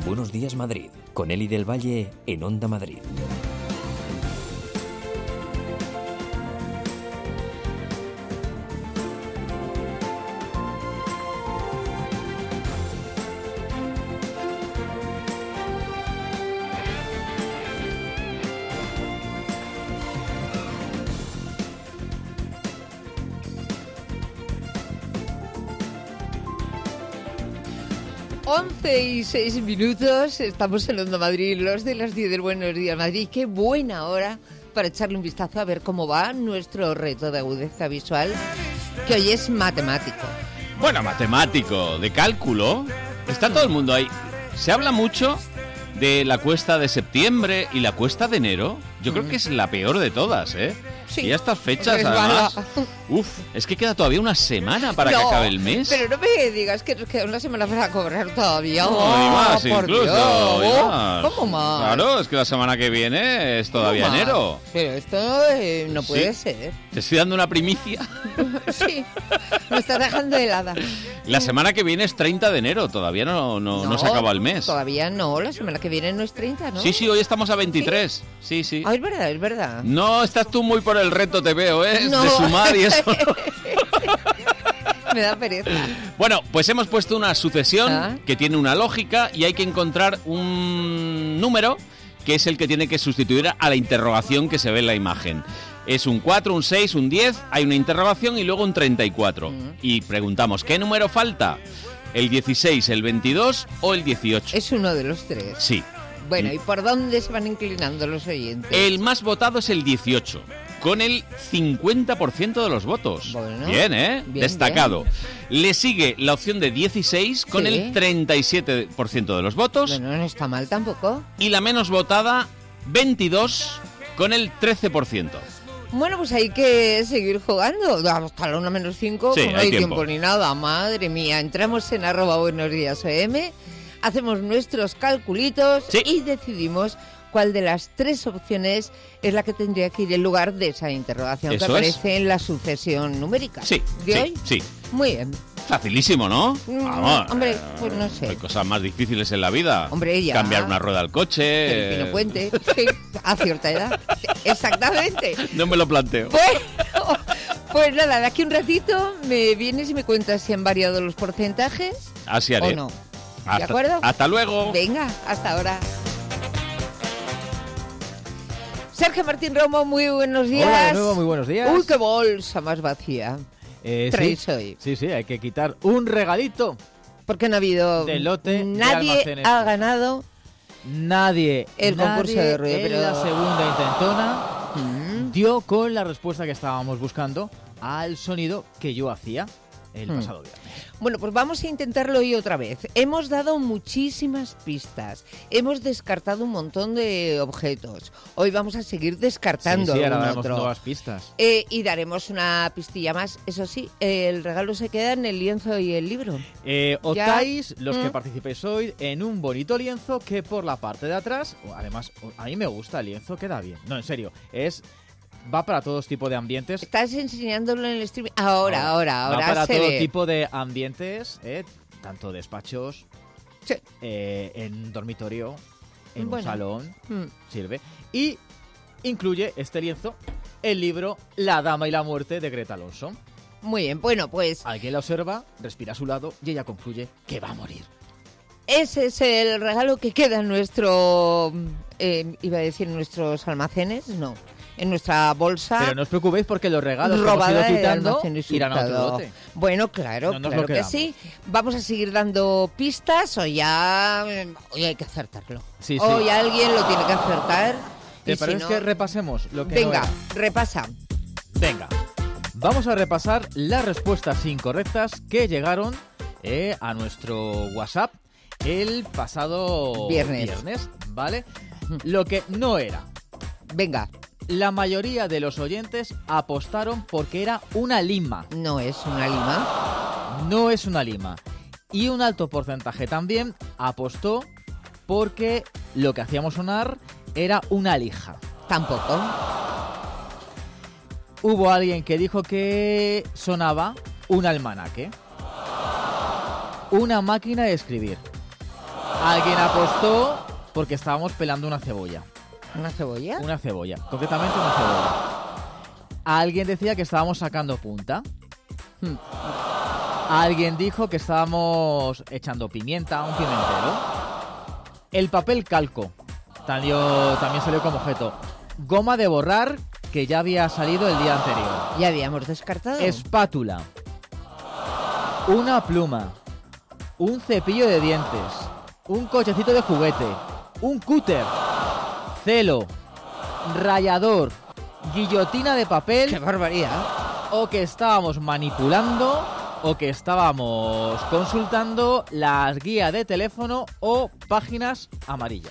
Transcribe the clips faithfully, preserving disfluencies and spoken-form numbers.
Buenos Días Madrid, con Eli del Valle en Onda Madrid. once y seis minutos, estamos en Onda Madrid, los de las diez del Buenos Días Madrid. Qué buena hora para echarle un vistazo a ver cómo va nuestro reto de agudeza visual, que hoy es matemático. Bueno, matemático, de cálculo, está todo el mundo ahí. Se habla mucho de la cuesta de septiembre y la cuesta de enero. Yo creo que es la peor de todas, ¿eh? Sí, y a estas fechas, resbala. además, uf, es que queda todavía una semana para No, que acabe el mes. Pero no me digas que nos queda una semana para cobrar todavía. No, Oh, y más, por incluso, Dios. y más. ¿Cómo más? Claro, es que la semana que viene es todavía ¿Cómo más? enero. Pero esto eh, no puede Sí. ser. Te estoy dando una primicia. Sí, me estás dejando helada. La semana que viene es treinta de enero, todavía no, no, no se acaba el mes. Todavía no, la semana que viene no es treinta, ¿no? Sí, sí, hoy estamos a veintitrés. Sí, sí. Ah, es verdad, es verdad. No estás tú muy por el reto, te veo, ¿eh? No. De sumar y eso. Me da pereza. Bueno, pues hemos puesto una sucesión ¿Ah? que tiene una lógica y hay que encontrar un número que es el que tiene que sustituir a la interrogación que se ve en la imagen. Es un cuatro, un seis, un diez, hay una interrogación y luego un treinta y cuatro. Mm. Y preguntamos, ¿qué número falta? ¿El dieciséis, el veintidós o el dieciocho? Es uno de los tres. Sí. Bueno, ¿y por dónde se van inclinando los oyentes? El más votado es el dieciocho, con el cincuenta por ciento de los votos. Bueno, bien, ¿eh? bien, Destacado. Le sigue la opción de dieciséis, con Sí. el treinta y siete por ciento de los votos. Bueno, no está mal tampoco. Y la menos votada, veintidós, con el trece por ciento. Bueno, pues hay que seguir jugando. Hasta la una menos cinco, Sí, pues no hay hay tiempo. tiempo ni nada. Madre mía, entramos en arroba buenos días O M, hacemos nuestros calculitos Sí. y decidimos cuál de las tres opciones es la que tendría que ir en lugar de esa interrogación Eso que es. aparece en la sucesión numérica. Sí, ¿De sí, hoy? sí. Muy bien. Facilísimo, ¿no? Mm, Vamos, hombre, eh, pues no sé. Hay cosas más difíciles en la vida. Hombre, ya. Cambiar una rueda al coche. El Pino eh, Puente, sí, a cierta edad. Exactamente. No me lo planteo. Bueno, pues nada, de aquí un ratito me vienes y me cuentas si han variado los porcentajes Así haré. o no. Hasta, ¿De acuerdo? Hasta luego. Venga, hasta ahora. Sergio Martín Romo, muy buenos días. Hola de nuevo, muy buenos días. Uy, qué bolsa más vacía. Eh, traéis sí, hoy. Sí, sí, hay que quitar un regalito. Porque no ha habido... De lote de Nadie almacenes. ha ganado... Nadie, El nadie concurso de ruido, en pero- la segunda intentona Mm. dio con la respuesta que estábamos buscando al sonido que yo hacía el Hmm. pasado viernes. Bueno, pues vamos a intentarlo hoy otra vez. Hemos dado muchísimas pistas, hemos descartado un montón de objetos. Hoy vamos a seguir descartando Sí, sí, ahora algún daremos otro. nuevas pistas. Eh, y daremos una pistilla más. Eso sí, eh, el regalo se queda en el lienzo y el libro. Eh, Ya. optáis, los que Mm. participéis hoy, en un bonito lienzo que por la parte de atrás, además, a mí me gusta el lienzo, queda bien. No, en serio, es va para todos tipos de ambientes. Estás enseñándolo en el streaming. Ahora, ahora, ahora Va para se todo ve. tipo de ambientes, eh, tanto despachos, Sí. eh, en un dormitorio, en Bueno. un salón, Mm. sirve. Y incluye este lienzo el libro La Dama y la Muerte de Greta Alonso. Muy bien, bueno, pues Alguien la observa, respira a su lado y ella concluye que va a morir. ese es el regalo que queda en nuestro... eh, iba a decir en nuestros almacenes, no. En nuestra bolsa. Pero no os preocupéis porque los regalos que hemos robada ido de quitando almacén y irán a otro surtado. lote. Bueno, claro, No nos claro lo que quedamos. sí. Vamos a seguir dando pistas o ya... Hoy hay que acertarlo. Sí, sí. Hoy alguien lo tiene que acertar. ¿Te y si parece no- que repasemos lo que no Venga, era? repasa. Venga, vamos a repasar las respuestas incorrectas que llegaron eh, a nuestro WhatsApp el pasado Viernes. ¿vale? Lo que no era. Venga, La mayoría de los oyentes apostaron porque era una lima. no es una lima. No es una lima. Y un alto porcentaje también apostó porque lo que hacíamos sonar era una lija. Tampoco. Hubo alguien que dijo que sonaba un almanaque. Una máquina de escribir. Alguien apostó porque estábamos pelando una cebolla. ¿Una cebolla? Una cebolla, concretamente una cebolla. Alguien decía que estábamos sacando punta. Hmm. Alguien dijo que estábamos echando pimienta, un pimentero. El papel calco salió, también salió como objeto. Goma de borrar, que ya había salido el día anterior. Ya habíamos descartado. Espátula. Una pluma. Un cepillo de dientes. Un cochecito de juguete. Un cúter. Celo. Rallador. Guillotina de papel. ¡Qué barbaridad! O que estábamos manipulando, o que estábamos consultando las guías de teléfono o páginas amarillas.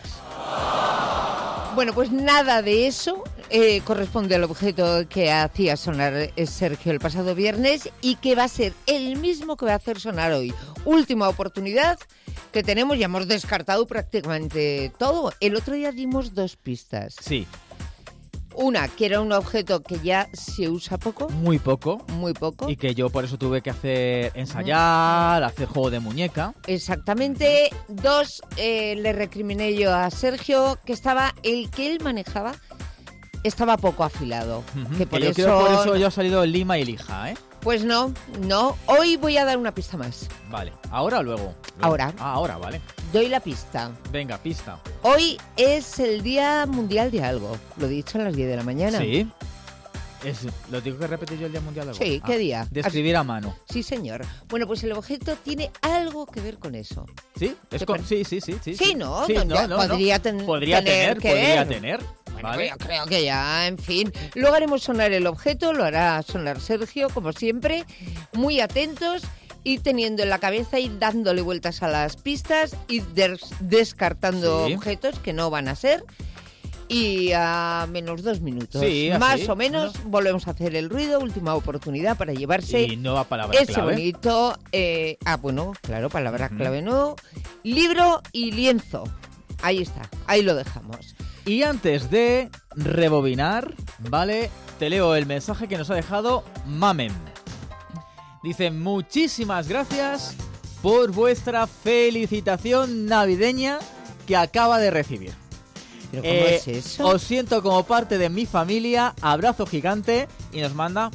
Bueno, pues nada de eso eh, corresponde al objeto que hacía sonar Sergio el pasado viernes y que va a ser el mismo que va a hacer sonar hoy. Última oportunidad que tenemos, ya hemos descartado prácticamente todo. El otro día dimos dos pistas. Sí. Una, que era un objeto que ya se usa poco. Muy poco. Muy poco. Y que yo por eso tuve que hacer ensayar, uh-huh. hacer juego de muñeca. Exactamente. Dos, eh, le recriminé yo a Sergio que estaba, el que él manejaba, estaba poco afilado. Uh-huh. Que por, que yo eso... creo por eso yo ha salido lima y lija, ¿eh? Pues no, no. Hoy voy a dar una pista más. Vale. ¿Ahora o luego? luego? Ahora. Ah, ahora, vale. Doy la pista. Venga, pista. Hoy es el Día Mundial de algo. Lo he dicho a las diez de la mañana. Sí. Es, ¿Lo tengo que repetir yo el Día Mundial de algo? Sí, ¿qué ah, día? De escribir a mano. Sí, señor. Bueno, pues el objeto tiene algo que ver con eso. ¿Sí? Es con... sí, sí, sí, sí. Sí, ¿no? Sí, no, no, no, podría, no. ten... podría tener, tener que podría ver. tener. Bueno, ¿vale? yo creo que ya, en fin. Luego haremos sonar el objeto, lo hará sonar Sergio, como siempre. Muy atentos y teniendo en la cabeza y dándole vueltas a las pistas y des- descartando sí. objetos que no van a ser. Y a menos dos minutos, sí, más así, o menos, no. volvemos a hacer el ruido. Última oportunidad para llevarse y nueva palabra ese clave. bonito, eh, ah, bueno, claro, palabra Uh-huh. clave no, libro y lienzo. Ahí está, ahí lo dejamos. Y antes de rebobinar, ¿vale? Te leo el mensaje que nos ha dejado Mamen. Dice, muchísimas gracias por vuestra felicitación navideña que acaba de recibir. ¿Pero cómo Eh, es eso? Os siento como parte de mi familia, abrazo gigante y nos manda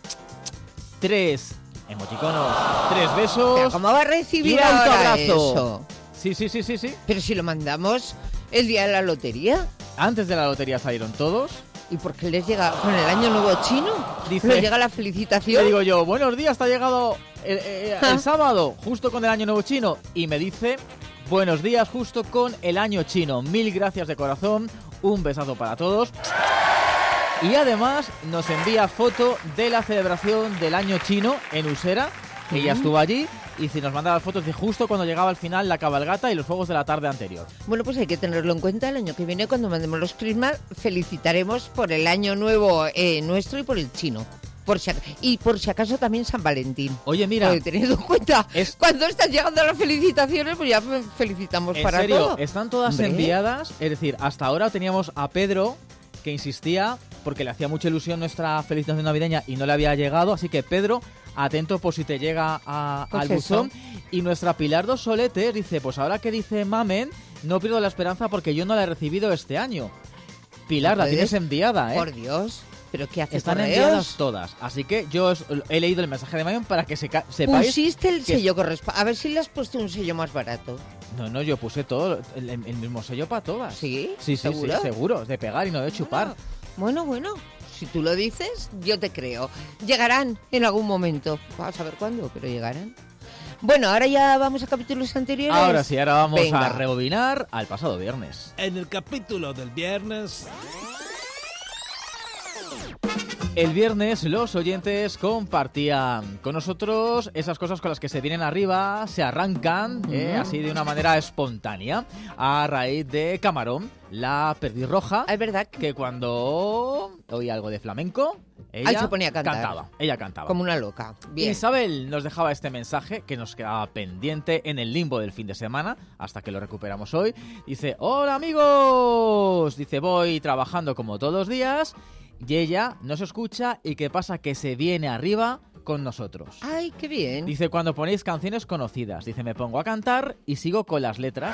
tres emoticonos, tres besos. ¿Pero cómo va a y recibir un ahora autoabrazo. eso? Sí, sí, sí, sí, sí. Pero si lo mandamos el día de la lotería. Antes de la lotería salieron todos. ¿Y por qué les llega con el año nuevo chino? Dice- ¿Les llega la Le felicitación? digo yo, buenos días, te ha llegado el, el- el Ah. sábado, justo con el año nuevo chino. Y me dice, buenos días, justo con el año chino. Mil gracias de corazón, un besazo para todos. Y además nos envía foto de la celebración del año chino en Usera. Ella Ujú. estuvo allí y si nos manda las fotos de justo cuando llegaba al final la cabalgata y los fuegos de la tarde anterior. Bueno, pues hay que tenerlo en cuenta. El año que viene, cuando mandemos los Christmas, felicitaremos por el año nuevo eh, nuestro y por el chino. Por si ac- y por si acaso también San Valentín. Oye, mira, Porque teniendo en cuenta, es- cuando están llegando las felicitaciones, pues ya fe- felicitamos en para serio, todo. están todas Hombre. enviadas. Es decir, hasta ahora teníamos a Pedro que insistía porque le hacía mucha ilusión nuestra felicitación navideña y no le había llegado. Así que Pedro, atento por si te llega a- Pues al eso. buzón. Y nuestra Pilar Dos Soletes dice, pues ahora que dice Mamen, no pierdo la esperanza porque yo no la he recibido este año. Pilar, ¿No la tienes puedes? enviada, ¿eh? Por Dios, ¿pero qué hace Están correos? enviadas todas. Así que yo os- he leído el mensaje de Mamen para que se, sepáis. Pusiste el que- sello correspondiente. A ver si le has puesto un sello más barato. No, no, yo puse todo, el, el mismo sello para todas. ¿Sí? Sí, sí, ¿Seguro? sí, seguro, de pegar y no de chupar. Bueno, bueno, si tú lo dices, yo te creo. Llegarán en algún momento. Vamos a ver cuándo, pero llegarán. Bueno, ahora ya vamos a capítulos anteriores. Ahora sí, ahora vamos Venga. a rebobinar al pasado viernes. En el capítulo del viernes, El viernes los oyentes compartían con nosotros esas cosas con las que se vienen arriba, se arrancan, eh, así de una manera espontánea, a raíz de Camarón, la perdizroja, Ah, es verdad que que cuando oía algo de flamenco, ella Ahí se ponía a cantar. cantaba, ella cantaba. como una loca. Bien. Isabel nos dejaba este mensaje que nos quedaba pendiente en el limbo del fin de semana, hasta que lo recuperamos hoy. Dice, hola amigos, dice, voy trabajando como todos los días y ella nos escucha y qué pasa que se viene arriba con nosotros. Ay, qué bien. Dice, cuando ponéis canciones conocidas, dice, me pongo a cantar y sigo con las letras.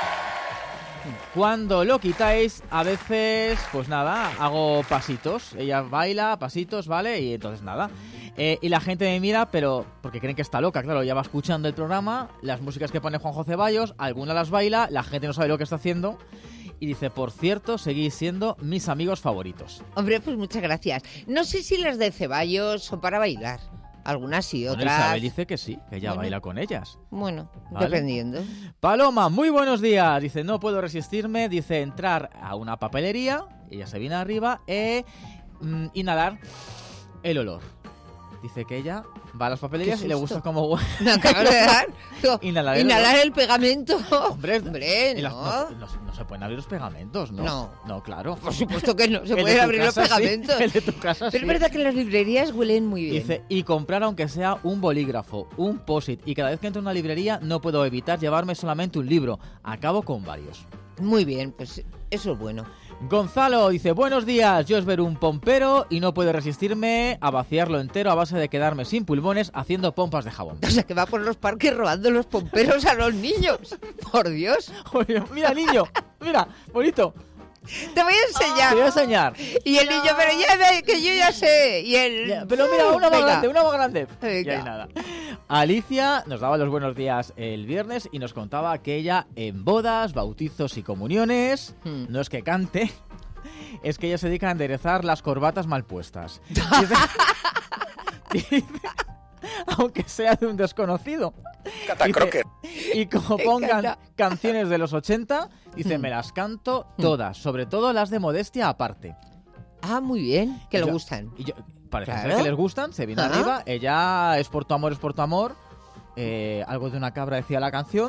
Cuando lo quitáis, a veces, pues nada, hago pasitos. Ella baila, pasitos, ¿vale? Y entonces nada. Eh, y la gente me mira, pero porque creen que está loca, claro, ya va escuchando el programa, las músicas que pone Juanjo Ceballos, alguna las baila, la gente no sabe lo que está haciendo. Y dice, por cierto, seguís siendo mis amigos favoritos. Hombre, pues muchas gracias. No sé si las de Ceballos son para bailar. Algunas sí, Bueno, otras... Isabel dice que sí, que ella Bueno. baila con ellas. Bueno, Vale. dependiendo. Paloma, muy buenos días. Dice, no puedo resistirme. Dice, entrar a una papelería. Ella se viene arriba e mm, inhalar el olor. Dice que ella va a las papelerías y le gusta como huele. Me acabas de dar. Inhalar el Inhalar olor. el pegamento. Hombre, Hombre, en las- no. no, no- no se pueden abrir los pegamentos, ¿no? No. No, claro. Por supuesto que no. Se El de pueden tu abrir los casa sí, pegamentos. el de tu casa Pero sí. es verdad que las librerías huelen muy bien. Dice, y comprar aunque sea un bolígrafo, un post-it. Y cada vez que entro en una librería no puedo evitar llevarme solamente un libro. Acabo con varios. Muy bien, pues eso es bueno. Gonzalo dice, buenos días, yo es ver un pompero y no puedo resistirme a vaciarlo entero a base de quedarme sin pulmones haciendo pompas de jabón. O sea, que va por los parques robando los pomperos a los niños. Por Dios. Oye, mira, niño, mira, bonito, Te voy a enseñar. te voy a enseñar. Y el niño, pero ya ve, que yo ya sé. Y el... Ya, pero mira, una más Venga. grande, una más grande. Venga. Y ahí nada. Alicia nos daba los buenos días el viernes y nos contaba que ella en bodas, bautizos y comuniones, Hmm. no es que cante, es que ella se dedica a enderezar las corbatas mal puestas. Dice, dice, aunque sea de un desconocido. Dice, y como Me pongan encanta. canciones de los ochenta, dice, Hmm. me las canto todas, sobre todo las de modestia aparte. Ah, muy bien. Que le Yo- gustan. Y yo, parece Claro. ser que les gustan, se viene Ajá. arriba, ella es por tu amor, es por tu amor. Eh, algo de una cabra decía la canción.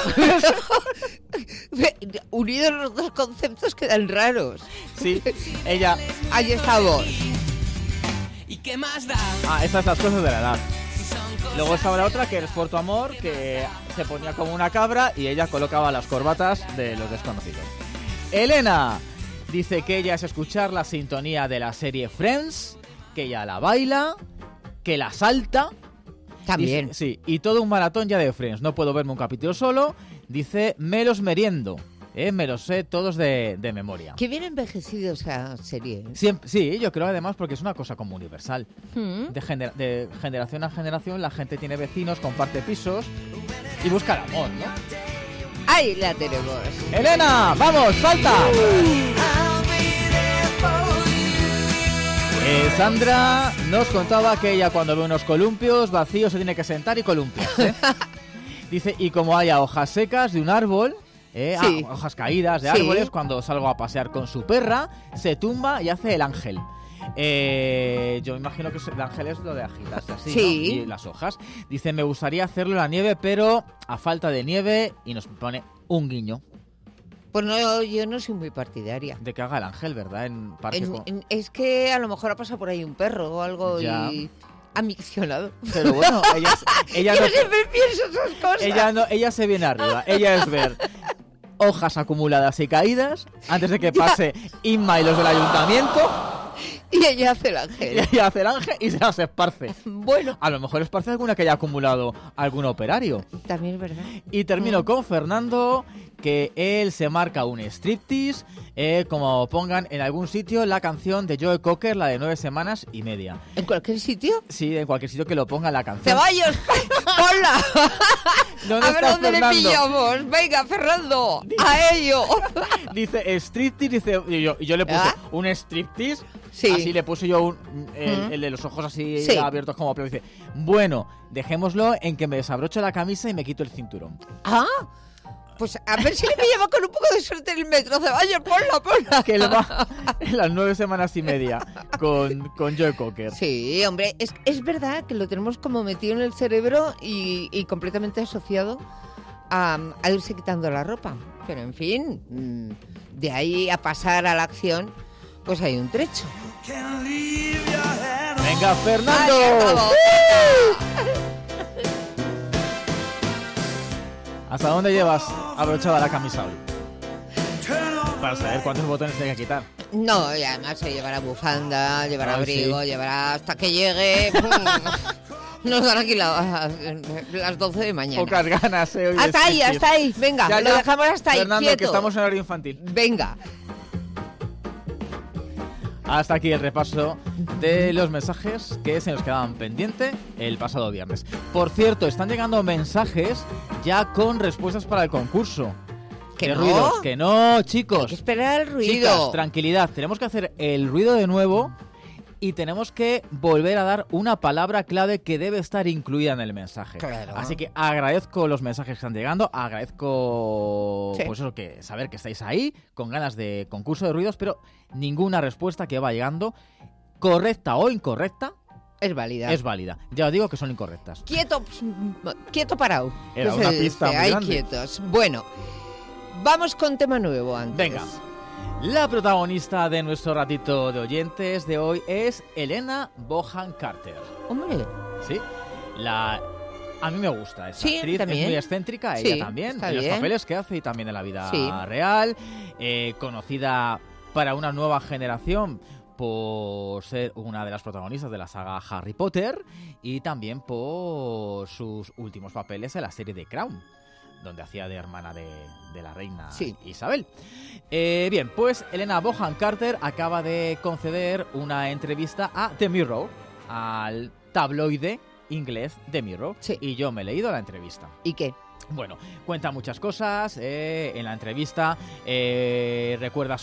Unidos los dos conceptos quedan raros. Sí, ella. Ahí estamos. ¿Y qué más da? Ah, esas las cosas de la edad. Luego estaba la otra que es por tu amor, que se ponía como una cabra y ella colocaba las corbatas de los desconocidos. Elena dice que ella es escuchar la sintonía de la serie Friends, que ella la baila, que la salta. También. Dice- sí, y todo un maratón ya de Friends. No puedo verme un capítulo solo. Dice, me los meriendo. ¿eh? Me los sé todos de, de memoria. Qué bien envejecido esa serie. ¿eh? Siempre, sí, yo creo además porque es una cosa como universal. Mm. De, gener- de generación a generación la gente tiene vecinos, comparte pisos y busca el amor, ¿no? Ahí la tenemos. ¡Elena! ¡Vamos! ¡Salta! Eh, Sandra nos contaba que ella cuando ve unos columpios vacíos se tiene que sentar y columpiarse. Dice, y como haya hojas secas de un árbol, eh, Sí. ah, hojas caídas de Sí. árboles, cuando salgo a pasear con su perra, se tumba y hace el ángel. Eh, yo me imagino que el ángel es lo de agitarse así, Sí. ¿no? Y las hojas. Dice, me gustaría hacerlo en la nieve, pero a falta de nieve, y nos pone un guiño Pues no, yo no soy muy partidaria. de que haga el ángel, ¿verdad? En parque En- con- en- es que a lo mejor ha pasado por ahí un perro o algo Ya. y ha miccionado. Pero bueno, ella, ella Yo no... siempre pienso esas cosas. Ella, no, ella se viene arriba. Ella es ver hojas acumuladas y caídas antes de que pase Inma y los del ayuntamiento. Y ella hace el Y ángel. ella hace el ángel y se las esparce. Bueno, A lo mejor esparce alguna que haya acumulado algún operario. también es verdad. Y termino con Fernando, que él se marca un striptease, eh, como pongan en algún sitio la canción de Joe Cocker, la de nueve semanas y media. ¿En cualquier sitio? Sí, en cualquier sitio que lo ponga la canción. ¡Ceballos! ¡Ponla! ¿Dónde A ver está dónde le Fernando? pillamos. Venga, Fernando, a ello. Dice striptease, dice, y yo, y yo le puse ¿Ah? un striptease, Sí. así le puse yo un, el, Mm. el de los ojos así Sí. abiertos como pleno. Dice, bueno, dejémoslo en que me desabrocho la camisa y me quito el cinturón. Ah, pues a ver si le pillamos con un poco de suerte en el metro. Ceballos, ponla, ponla. Que él va en las nueve semanas y media con, con Joe Cocker. Sí, hombre, es, es verdad que lo tenemos como metido en el cerebro y, y completamente asociado a, a irse quitando la ropa. Pero en fin, mm, de ahí a pasar a la acción, pues hay un trecho. Venga, Fernando. Ahí estamos. ¿Hasta dónde llevas abrochada la camisa hoy? Para saber cuántos botones hay que quitar. No, y además se llevará bufanda, llevará Ay, abrigo, sí. llevará hasta que llegue. Nos dan aquí la- las doce de mañana. Pocas ganas, eh. hoy de Hasta ahí, Shakespeare. hasta ahí. Venga, Ya, lo ya. dejamos hasta ahí, Fernando, quieto. que estamos en horario infantil. Venga. Hasta aquí el repaso de los mensajes que se nos quedaban pendientes el pasado viernes. Por cierto, están llegando mensajes ya con respuestas para el concurso. ¿Que ¿Qué no? ruidos? Que no, Hay chicos. que esperar el ruido. Chicas, tranquilidad. Tenemos que hacer el ruido de nuevo y tenemos que volver a dar una palabra clave que debe estar incluida en el mensaje. Claro. Así que agradezco los mensajes que están llegando, agradezco Sí. pues eso, que saber que estáis ahí con ganas de concurso de ruidos, pero ninguna respuesta que va llegando, correcta o incorrecta, Es válida. es válida. Ya os digo que son incorrectas. Quieto, quieto parado. Era que una se pista dice, muy ahí grande. quietos. Bueno, vamos con tema nuevo antes. Venga. La protagonista de nuestro ratito de oyentes de hoy es Helena Bonham Carter. Hombre, Sí, la... A mí me gusta esa Sí, actriz, también. es muy excéntrica, Sí, ella también, está en los bien. papeles que hace y también en la vida Sí. real, eh, conocida para una nueva generación por ser una de las protagonistas de la saga Harry Potter y también por sus últimos papeles en la serie de Crown, donde hacía de hermana de, de la reina Sí. Isabel. Eh, bien, pues Helena Bonham Carter acaba de conceder una entrevista a The Mirror, al tabloide inglés The Mirror, Sí. y yo me he leído la entrevista. ¿y qué? Bueno, cuenta muchas cosas eh, en la entrevista, eh, recuerda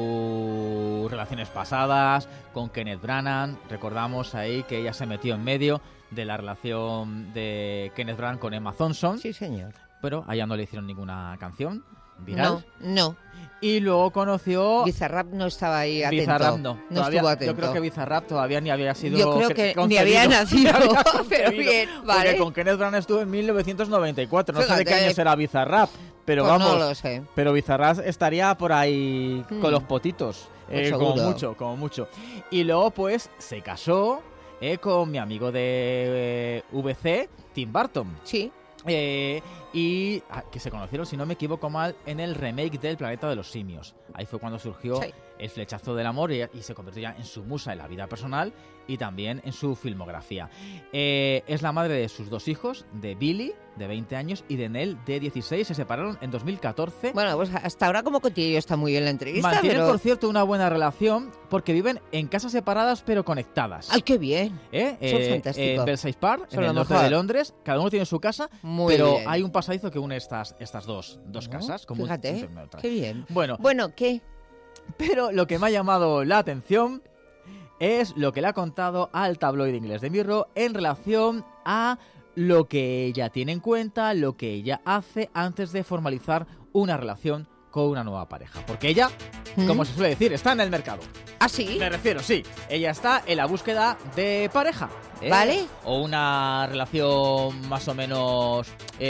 sus relaciones pasadas con Kenneth Branagh, recordamos ahí que ella se metió en medio de la relación de Kenneth Branagh con Emma Thompson, Sí, señor. pero a ella no le hicieron ninguna canción viral. No, no. Y luego conoció... Bizarrap no estaba ahí atento. Bizarrap no. No Todavía- estuvo atento. Yo creo que Bizarrap todavía ni había sido Yo creo cre- que ni concebido. había nacido, Ni había pero concebido, bien, Porque vale. con Kenneth Branagh estuvo en mil novecientos noventa y cuatro. No sé de qué Fíjate. año será Bizarrap, pero Pues vamos... no lo sé. Pero Bizarrap estaría por ahí Hmm. con los potitos. Pues eh, como seguro. mucho, como mucho. Y luego, pues, se casó eh, con mi amigo de eh, V C, Tim Burton. Sí. Eh, y ah, que se conocieron, si no me equivoco mal, en el remake del Planeta de los Simios. Ahí fue cuando surgió Sí. el flechazo del amor y, y se convirtió ya en su musa en la vida personal y también en su filmografía. Eh, es la madre de sus dos hijos, de Billy, de veinte años, y de Nell, de dieciséis. Se separaron en dos mil catorce. Bueno, pues hasta ahora como que tío está muy bien la entrevista, Mantienen, pero... por cierto, una buena relación porque viven en casas separadas pero conectadas. ¡Ay, qué bien! ¿Eh? Eso es Eh, fantástico. En Belsize Park, Son en lo el norte mejor. de Londres, cada uno tiene su casa, Muy pero bien. hay un pasadizo que une estas, estas dos, dos ¿No? casas. Como un- Fíjate, un- otra. qué bien. Bueno, Bueno, ¿qué? pero lo que me ha llamado la atención es lo que le ha contado al tabloide inglés de Mirror en relación a lo que ella tiene en cuenta, lo que ella hace antes de formalizar una relación con una nueva pareja. Porque ella, ¿Mm? como se suele decir, está en el mercado. ¿Ah, sí? Me refiero, sí. Ella está en la búsqueda de pareja. ¿eh? Vale. O una relación más o menos...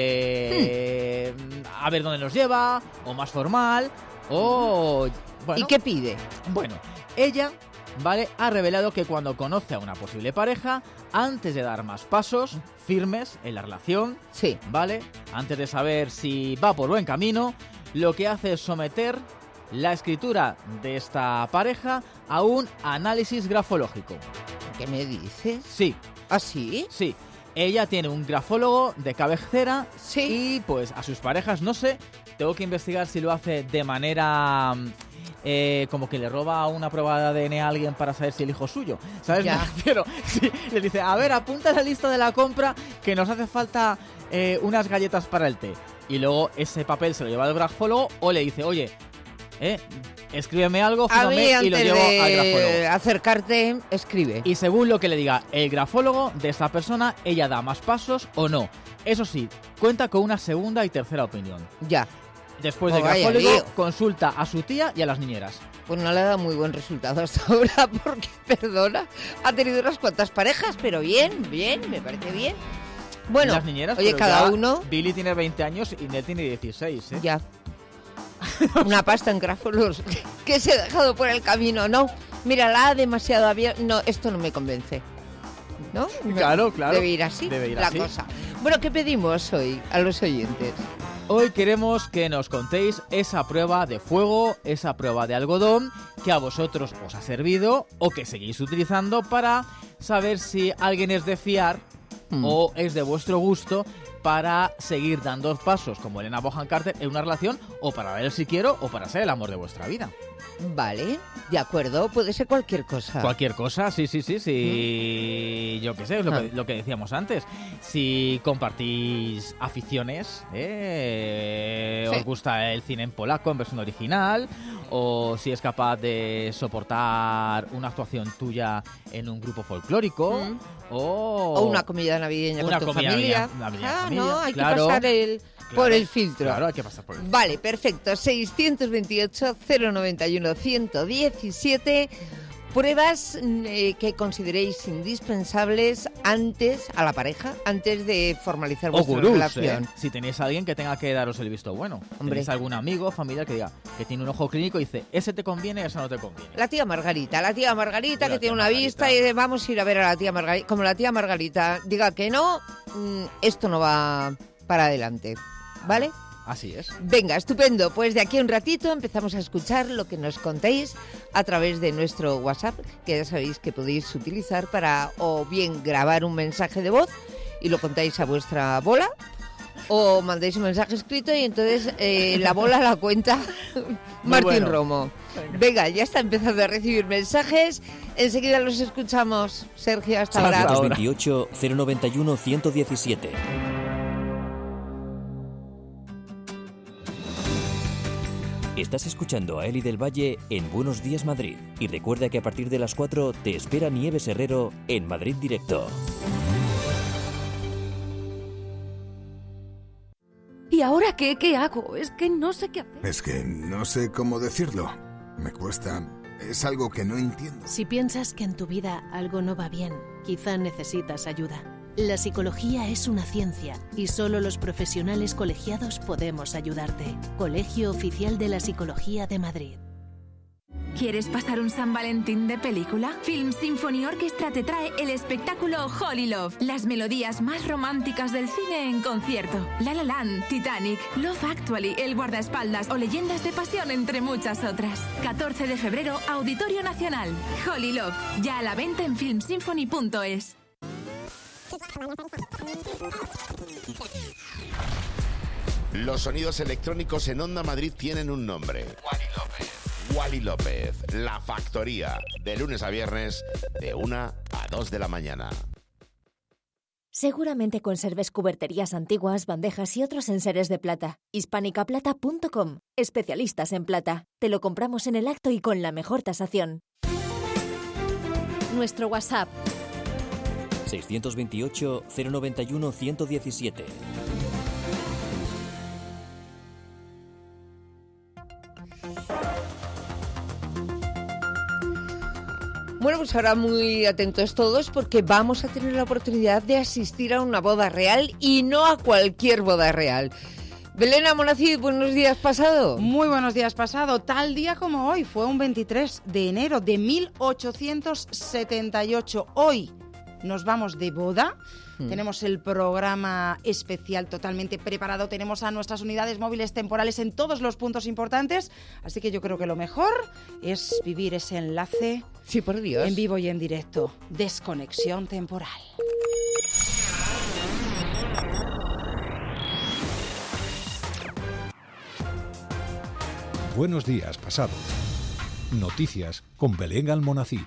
eh, A ver dónde nos lleva. O más formal. O... Bueno, ¿Y qué pide? bueno, ella, ¿vale? Ha revelado que cuando conoce a una posible pareja, antes de dar más pasos firmes en la relación, Sí. ¿vale? Antes de saber si va por buen camino, lo que hace es someter la escritura de esta pareja a un análisis grafológico. ¿Qué me dices? Sí, ¿Ah, sí? sí. Ella tiene un grafólogo de cabecera Sí. y pues a sus parejas, no sé, tengo que investigar si lo hace de manera... eh, como que le roba una prueba de A D N a alguien para saber si el hijo es suyo. ¿Sabes? Ya. Me refiero. Sí, le dice, a ver, apunta la lista de la compra que nos hace falta eh, unas galletas para el té. Y luego ese papel se lo lleva al grafólogo o le dice, oye, eh, escríbeme algo, A mí, fírmame y antes lo llevo al grafólogo. de acercarte, escribe. Y según lo que le diga el grafólogo de esta persona, ella da más pasos o no. Eso sí, cuenta con una segunda y tercera opinión. Ya. Después Oh, del vaya grafólogo, lío. consulta a su tía y a las niñeras. Pues no le ha dado muy buen resultado hasta ahora, porque, perdona, ha tenido unas cuantas parejas, pero bien, bien, me parece bien. Bueno, las niñeras, oye, pero cada ya uno, Billy tiene veinte años y Nell tiene dieciséis, ¿eh? ya. Una pasta en grafólogos que se ha dejado por el camino, ¿no? Mira, la ha demasiado abierta. No, esto no me convence. ¿No? Claro, claro. Debe ir así Debe ir la así. cosa. Bueno, ¿qué pedimos hoy a los oyentes? Hoy queremos que nos contéis esa prueba de fuego, esa prueba de algodón que a vosotros os ha servido o que seguís utilizando para saber si alguien es de fiar mm. o es de vuestro gusto para seguir dando pasos como Helena Bonham Carter en una relación o para ver si quiero o para ser el amor de vuestra vida. Vale, de acuerdo, puede ser cualquier cosa. Cualquier cosa, sí, sí, sí, sí. ¿Mm? Yo qué sé, es lo, ah. que, lo que decíamos antes. Si compartís aficiones, ¿eh? Sí. Os gusta el cine en polaco en versión original, o si es capaz de soportar una actuación tuya en un grupo folclórico, ¿Mm? o... o una comida navideña una con tu comida familia. Navideña, ah, familia. no, hay claro. que pasar el... Claro, por el filtro. Claro, hay que pasar por el filtro. Vale, perfecto. seiscientos veintiocho, cero noventa y uno, ciento diecisiete. Pruebas eh, que consideréis indispensables antes, a la pareja, antes de formalizar vuestra o gurús, relación. ¿eh? Si tenéis a alguien que tenga que daros el visto bueno. Hombre. Tenéis algún amigo, familiar que diga que tiene un ojo clínico y dice, ese te conviene, ese no te conviene. La tía Margarita, la tía Margarita la que tía tiene una Margarita. vista y de, vamos a ir a ver a la tía Margarita. Como la tía Margarita diga que no, mmm, esto no va para adelante. ¿Vale? Así es. Venga, estupendo. Pues de aquí a un ratito empezamos a escuchar lo que nos contéis a través de nuestro WhatsApp, que ya sabéis que podéis utilizar para o bien grabar un mensaje de voz y lo contáis a vuestra bola, o mandáis un mensaje escrito y entonces eh, la bola la cuenta Martín bueno. Romo. Venga. Venga, ya está empezando a recibir mensajes. Enseguida los escuchamos. Sergio, hasta ahora. seiscientos veintiocho, cero noventa y uno, ciento diecisiete. Estás escuchando a Eli del Valle en Buenos Días Madrid. Y recuerda que a partir de las cuatro te espera Nieves Herrero en Madrid Directo. ¿Y ahora qué? ¿Qué hago? Es que no sé qué hacer. Es que no sé cómo decirlo. Me cuesta... Es algo que no entiendo. Si piensas que en tu vida algo no va bien, quizá necesitas ayuda. La psicología es una ciencia y solo los profesionales colegiados podemos ayudarte. Colegio Oficial de la Psicología de Madrid. ¿Quieres pasar un San Valentín de película? Film Symphony Orchestra te trae el espectáculo Holy Love. Las melodías más románticas del cine en concierto. La La Land, Titanic, Love Actually, El Guardaespaldas o Leyendas de Pasión, entre muchas otras. catorce de febrero, Auditorio Nacional. Holy Love, ya a la venta en film symphony punto es. Los sonidos electrónicos en Onda Madrid tienen un nombre. Wally López. Wally López, La Factoría, de lunes a viernes, de una a dos de la mañana. Seguramente conserves cuberterías antiguas, bandejas y otros enseres de plata. hispánica plata punto com. Especialistas en plata. Te lo compramos en el acto y con la mejor tasación. Nuestro WhatsApp. seiscientos veintiocho, cero noventa y uno, ciento diecisiete. Bueno, pues ahora muy atentos todos porque vamos a tener la oportunidad de asistir a una boda real y no a cualquier boda real. Belén Amonacid, buenos días pasado. Muy buenos días pasado. Tal día como hoy, fue un veintitrés de enero de mil ochocientos setenta y ocho. Hoy nos vamos de boda. Mm. Tenemos el programa especial totalmente preparado. Tenemos a nuestras unidades móviles temporales en todos los puntos importantes. Así que yo creo que lo mejor es vivir ese enlace. Sí, por Dios. En vivo y en directo. Desconexión temporal. Buenos días, pasado. Noticias con Belén Almonacid.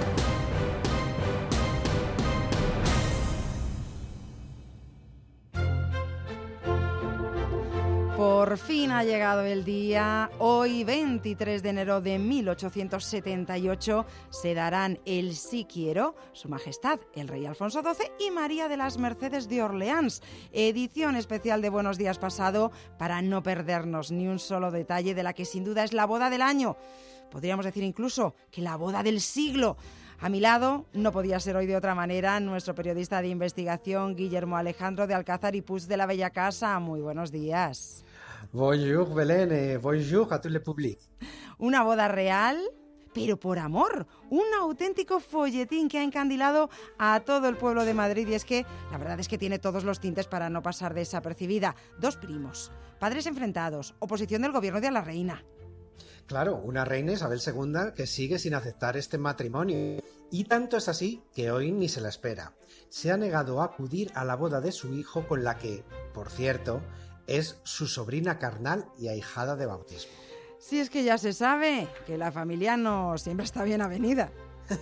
Por fin ha llegado el día. Hoy, veintitrés de enero de mil ochocientos setenta y ocho, se darán el sí quiero, Su Majestad el Rey Alfonso doce y María de las Mercedes de Orleans. Edición especial de Buenos Días pasado para no perdernos ni un solo detalle de la que sin duda es la boda del año. Podríamos decir incluso que la boda del siglo. A mi lado, no podía ser hoy de otra manera, nuestro periodista de investigación, Guillermo Alejandro de Alcázar y Puig de la Bella Casa. Muy buenos días. Bonjour Belén, et bonjour a tout le public. Una boda real, pero por amor, un auténtico folletín que ha encandilado a todo el pueblo de Madrid, y es que la verdad es que tiene todos los tintes para no pasar desapercibida. Dos primos, padres enfrentados, oposición del gobierno de la reina. Claro, una reina Isabel segunda que sigue sin aceptar este matrimonio. Y tanto es así que hoy ni se la espera. Se ha negado a acudir a la boda de su hijo, con la que, por cierto, es su sobrina carnal y ahijada de bautismo. Si es que ya se sabe que la familia no siempre está bien avenida.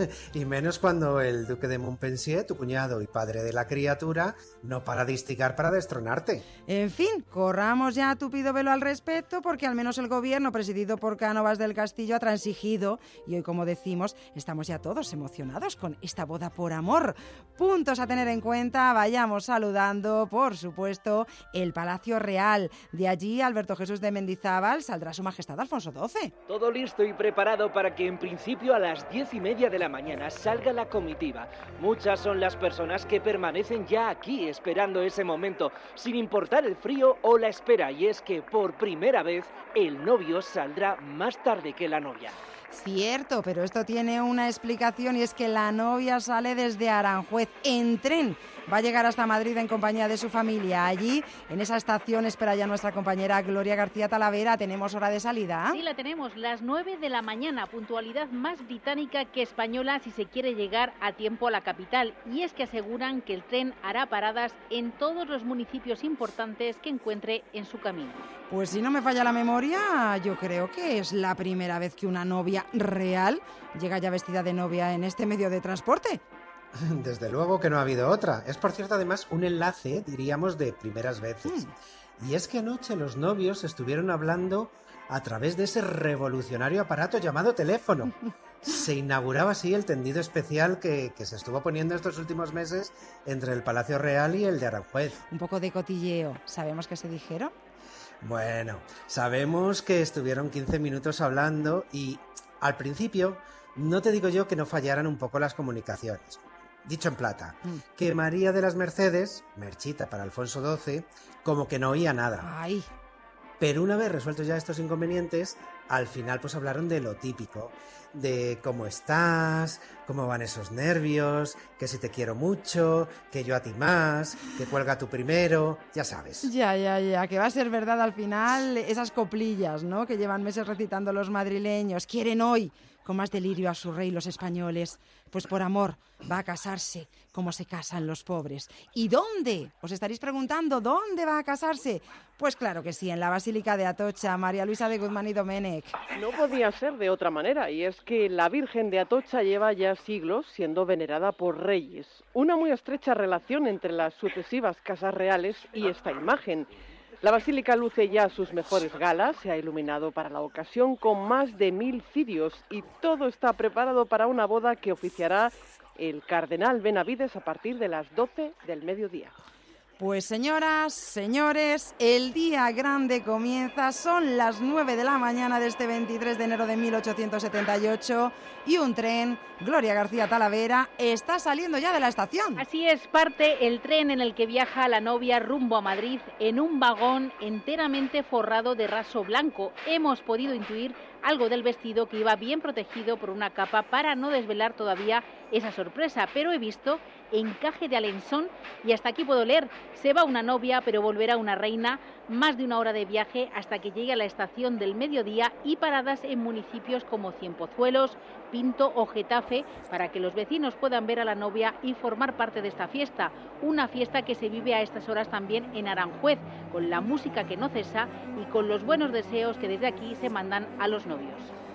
Y menos cuando el duque de Montpensier, tu cuñado y padre de la criatura, no para de instigar para destronarte. En fin, corramos ya tupido velo al respecto, porque al menos el gobierno, presidido por Cánovas del Castillo, ha transigido, y hoy, como decimos, estamos ya todos emocionados con esta boda por amor. Puntos a tener en cuenta, vayamos saludando, por supuesto, el Palacio Real. De allí, Alberto Jesús de Mendizábal, saldrá su majestad Alfonso doce. Todo listo y preparado para que en principio a las diez y media de la mañana salga la comitiva. Muchas son las personas que permanecen ya aquí esperando ese momento, sin importar el frío o la espera, y es que por primera vez el novio saldrá más tarde que la novia. Cierto, pero esto tiene una explicación, y es que la novia sale desde Aranjuez en tren. Va a llegar hasta Madrid en compañía de su familia. Allí, en esa estación, espera ya nuestra compañera Gloria García Talavera. ¿Tenemos hora de salida? Sí, la tenemos, las nueve de la mañana, puntualidad más británica que española si se quiere llegar a tiempo a la capital. Y es que aseguran que el tren hará paradas en todos los municipios importantes que encuentre en su camino. Pues si no me falla la memoria, yo creo que es la primera vez que una novia real llega ya vestida de novia en este medio de transporte. Desde luego que no ha habido otra. Es, por cierto, además un enlace, diríamos, de primeras veces. Mm. Y es que anoche los novios estuvieron hablando a través de ese revolucionario aparato llamado teléfono. Se inauguraba así el tendido especial que, que se estuvo poniendo estos últimos meses entre el Palacio Real y el de Aranjuez. Un poco de cotilleo. ¿Sabemos qué se dijeron? Bueno, sabemos que estuvieron quince minutos hablando y, al principio, no te digo yo que no fallaran un poco las comunicaciones. Dicho en plata, mm. que María de las Mercedes, Merchita para Alfonso doce, como que no oía nada. Ay. Pero una vez resueltos ya estos inconvenientes, al final pues hablaron de lo típico, de cómo estás, cómo van esos nervios, que si te quiero mucho, que yo a ti más, que cuelga tú primero, ya sabes. Ya, ya, ya, que va a ser verdad al final esas coplillas, ¿no?, que llevan meses recitando los madrileños. Quieren hoy con más delirio a su rey los españoles, pues por amor va a casarse como se casan los pobres. ¿Y dónde? Os estaréis preguntando, ¿dónde va a casarse? Pues claro que sí, en la Basílica de Atocha. María Luisa de Guzmán y Domènech. No podía ser de otra manera, y es que la Virgen de Atocha lleva ya siglos siendo venerada por reyes. Una muy estrecha relación entre las sucesivas casas reales y esta imagen. La basílica luce ya sus mejores galas, se ha iluminado para la ocasión con más de mil cirios y todo está preparado para una boda que oficiará el cardenal Benavides a partir de las doce del mediodía. Pues señoras, señores, el día grande comienza, son las nueve de la mañana de este veintitrés de enero de mil ochocientos setenta y ocho y un tren, Gloria García Talavera, está saliendo ya de la estación. Así es, parte el tren en el que viaja la novia rumbo a Madrid en un vagón enteramente forrado de raso blanco. Hemos podido intuir algo del vestido, que iba bien protegido por una capa para no desvelar todavía esa sorpresa, pero he visto encaje de Alençon y hasta aquí puedo leer: se va una novia pero volverá una reina, más de una hora de viaje hasta que llegue a la estación del mediodía y paradas en municipios como Cienpozuelos, Pinto o Getafe para que los vecinos puedan ver a la novia y formar parte de esta fiesta, una fiesta que se vive a estas horas también en Aranjuez, con la música que no cesa y con los buenos deseos que desde aquí se mandan a los novios.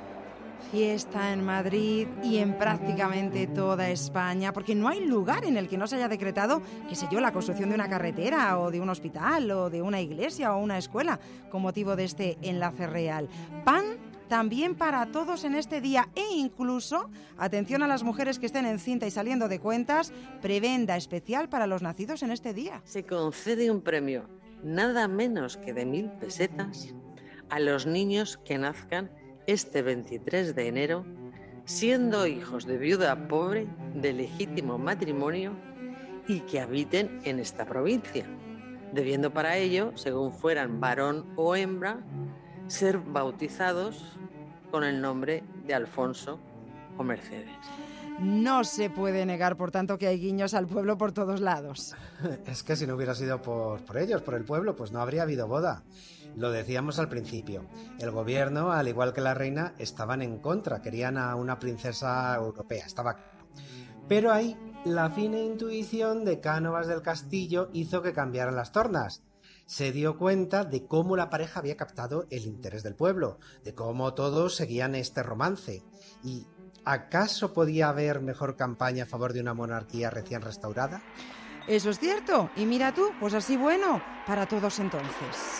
Fiesta en Madrid y en prácticamente toda España, porque no hay lugar en el que no se haya decretado, qué sé yo, la construcción de una carretera o de un hospital o de una iglesia o una escuela con motivo de este enlace real. Pan también para todos en este día e incluso, atención a las mujeres que estén encinta y saliendo de cuentas, prebenda especial para los nacidos en este día. Se concede un premio, nada menos que de mil pesetas, a los niños que nazcan este veintitrés de enero, siendo hijos de viuda pobre, de legítimo matrimonio y que habiten en esta provincia, debiendo para ello, según fueran varón o hembra, ser bautizados con el nombre de Alfonso o Mercedes. No se puede negar, por tanto, que hay guiños al pueblo por todos lados. Es que si no hubiera sido por, por ellos, por el pueblo, pues no habría habido boda. Lo decíamos al principio. El gobierno, al igual que la reina, estaban en contra. Querían a una princesa europea, estaba claro. Pero ahí la fina intuición de Cánovas del Castillo hizo que cambiaran las tornas. Se dio cuenta de cómo la pareja había captado el interés del pueblo, de cómo todos seguían este romance. Y ¿acaso podía haber mejor campaña a favor de una monarquía recién restaurada? Eso es cierto. Y mira tú, pues así bueno, para todos entonces.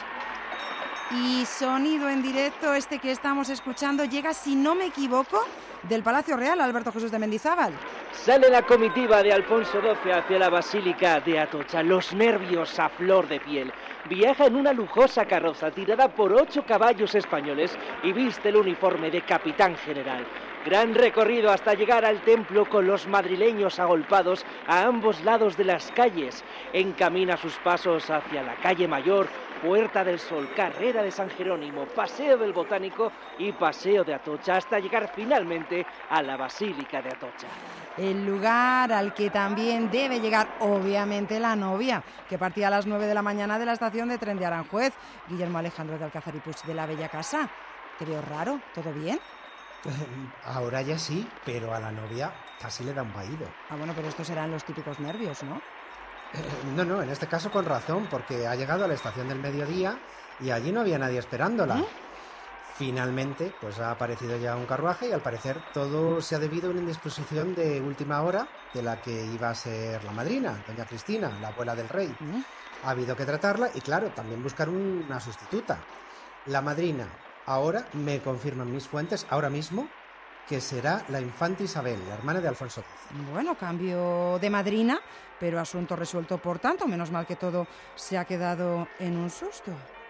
Y sonido en directo, este que estamos escuchando llega, si no me equivoco, del Palacio Real, Alberto Jesús de Mendizábal. Sale la comitiva de Alfonso doce hacia la Basílica de Atocha, los nervios a flor de piel. Viaja en una lujosa carroza tirada por ocho caballos españoles y viste el uniforme de capitán general. Gran recorrido hasta llegar al templo con los madrileños agolpados a ambos lados de las calles. Encamina sus pasos hacia la calle Mayor, Puerta del Sol, Carrera de San Jerónimo, Paseo del Botánico y Paseo de Atocha hasta llegar finalmente a la Basílica de Atocha. El lugar al que también debe llegar, obviamente, la novia, que partía a las nueve de la mañana de la estación de tren de Aranjuez. Guillermo Alejandro de Alcázar y Puig de la Bella Casa. Te veo raro, ¿todo bien? Ahora ya sí, pero a la novia casi le da un vaído. Ah, bueno, pero estos serán los típicos nervios, ¿no? No, no, en este caso con razón, porque ha llegado a la estación del mediodía y allí no había nadie esperándola. ¿Eh? Finalmente, pues ha aparecido ya un carruaje y al parecer todo se ha debido a una indisposición de última hora de la que iba a ser la madrina, doña Cristina, la abuela del rey. ¿Eh? Ha habido que tratarla y, claro, también buscar una sustituta. La madrina, ahora me confirman mis fuentes, ahora mismo, que será la infanta Isabel, la hermana de Alfonso doce. Bueno, cambio de madrina, pero asunto resuelto por tanto. Menos mal que todo se ha quedado en un susto.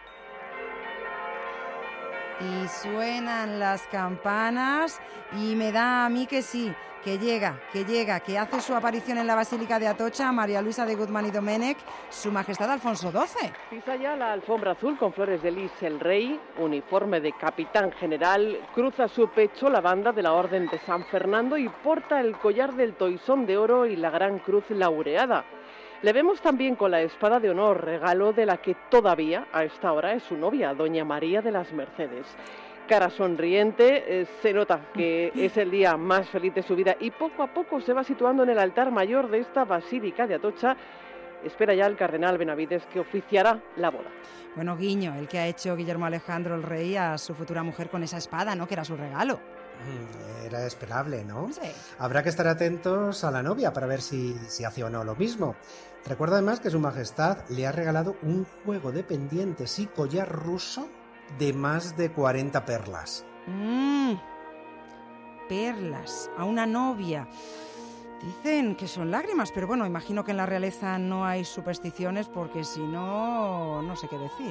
Y suenan las campanas y me da a mí que sí, que llega, que llega, que hace su aparición en la Basílica de Atocha María Luisa de Guzmán y Domènech, Su Majestad Alfonso doce. Pisa ya la alfombra azul con flores de lis el rey, uniforme de capitán general, cruza su pecho la banda de la Orden de San Fernando y porta el collar del toisón de oro y la gran cruz laureada. Le vemos también con la espada de honor, regalo de la que todavía a esta hora es su novia, doña María de las Mercedes. Cara sonriente, eh, se nota que es el día más feliz de su vida y poco a poco se va situando en el altar mayor de esta Basílica de Atocha. Espera ya el cardenal Benavides que oficiará la boda. Bueno, guiño, el que ha hecho Guillermo Alejandro el rey a su futura mujer con esa espada, ¿no? Que era su regalo. Era esperable, ¿no? Sí. Habrá que estar atentos a la novia para ver si, si hace o no lo mismo. Recuerda además que Su Majestad le ha regalado un juego de pendientes y collar ruso de más de cuarenta perlas. Mm, perlas a una novia. Dicen que son lágrimas, pero bueno, imagino que en la realeza no hay supersticiones porque si no, no sé qué decir.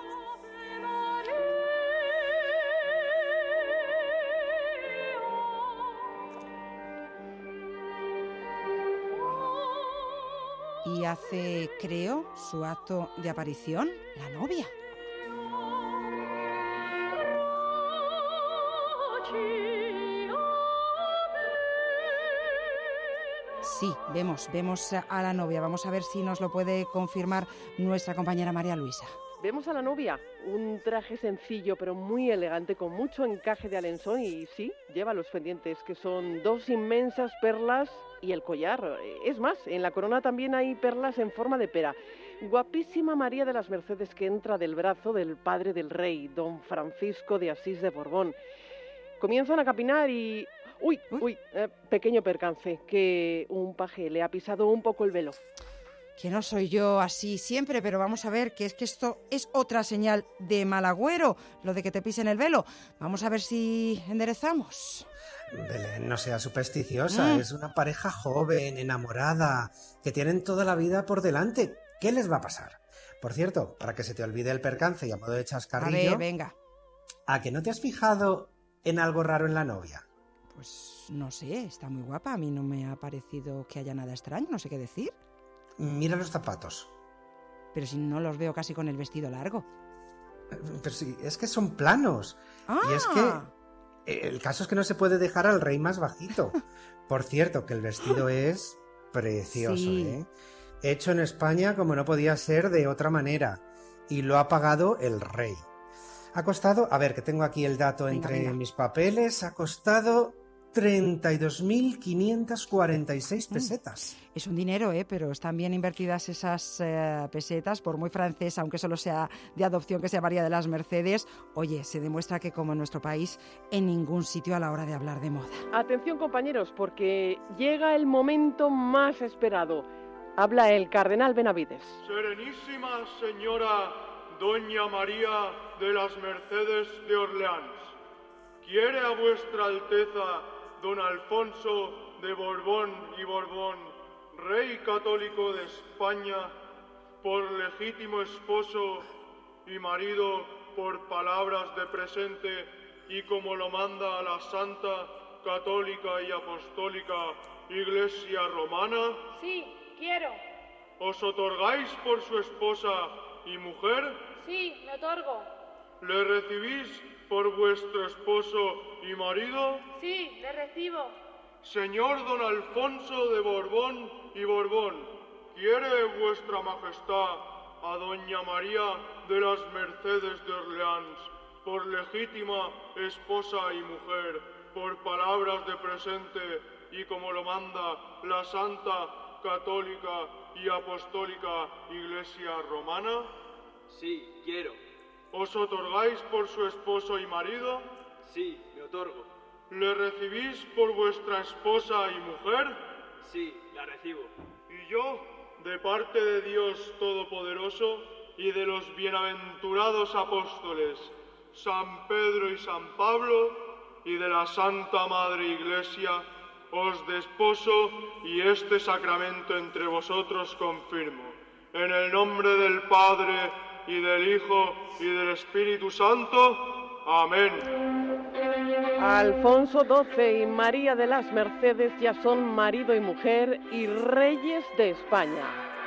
Y hace, creo, su acto de aparición, la novia. Sí, vemos, vemos a la novia. Vamos a ver si nos lo puede confirmar nuestra compañera María Luisa. Vemos a la novia, un traje sencillo pero muy elegante, con mucho encaje de alensón y sí, lleva los pendientes, que son dos inmensas perlas y el collar. Es más, en la corona también hay perlas en forma de pera. Guapísima María de las Mercedes que entra del brazo del padre del rey, don Francisco de Asís de Borbón. Comienzan a caminar y... Uy, uy, eh, pequeño percance, que un paje le ha pisado un poco el velo. Que no soy yo así siempre, pero vamos a ver, que es que esto es otra señal de mal agüero, lo de que te pisen el velo. Vamos a ver si enderezamos. Belén, no seas supersticiosa, mm. Es una pareja joven, enamorada, que tienen toda la vida por delante. ¿Qué les va a pasar? Por cierto, para que se te olvide el percance y a modo de chascarrillo... A ver, venga. ¿A que no te has fijado en algo raro en la novia? Pues no sé, está muy guapa. A mí no me ha parecido que haya nada extraño, no sé qué decir. Mira los zapatos. Pero si no los veo casi con el vestido largo. Pero sí, es que son planos. ¡Ah! Y es que El caso es que no se puede dejar al rey más bajito. Por cierto, que el vestido es precioso, Sí. ¿eh? Hecho en España como no podía ser de otra manera. Y lo ha pagado el rey. Ha costado, a ver, que tengo aquí el dato Venga, entre venga. mis papeles, ha costado treinta y dos mil quinientas cuarenta y seis pesetas. Es un dinero, ¿eh? Pero están bien invertidas esas eh, pesetas, por muy francesa, aunque solo sea de adopción que sea María de las Mercedes. Oye, se demuestra que como en nuestro país, en ningún sitio a la hora de hablar de moda. Atención, compañeros, porque llega el momento más esperado. Habla el cardenal Benavides. Serenísima señora Doña María de las Mercedes de Orleans, quiere a vuestra Alteza don Alfonso de Borbón y Borbón, rey católico de España, por legítimo esposo y marido por palabras de presente y como lo manda la Santa, Católica y Apostólica Iglesia Romana? Sí, quiero. ¿Os otorgáis por su esposa y mujer? Sí, me otorgo. ¿Le recibís por vuestro esposo y marido? Sí, le recibo. Señor don Alfonso de Borbón y Borbón, ¿quiere vuestra majestad a doña María de las Mercedes de Orleans por legítima esposa y mujer, por palabras de presente y como lo manda la Santa, Católica y Apostólica Iglesia Romana? Sí, quiero. ¿Os otorgáis por su esposo y marido? Sí, me otorgo. ¿Le recibís por vuestra esposa y mujer? Sí, la recibo. Y yo, de parte de Dios Todopoderoso y de los bienaventurados apóstoles, San Pedro y San Pablo, y de la Santa Madre Iglesia, os desposo y este sacramento entre vosotros confirmo. En el nombre del Padre, y del Hijo, y del Espíritu Santo. Amén. Alfonso doce y María de las Mercedes ya son marido y mujer y reyes de España.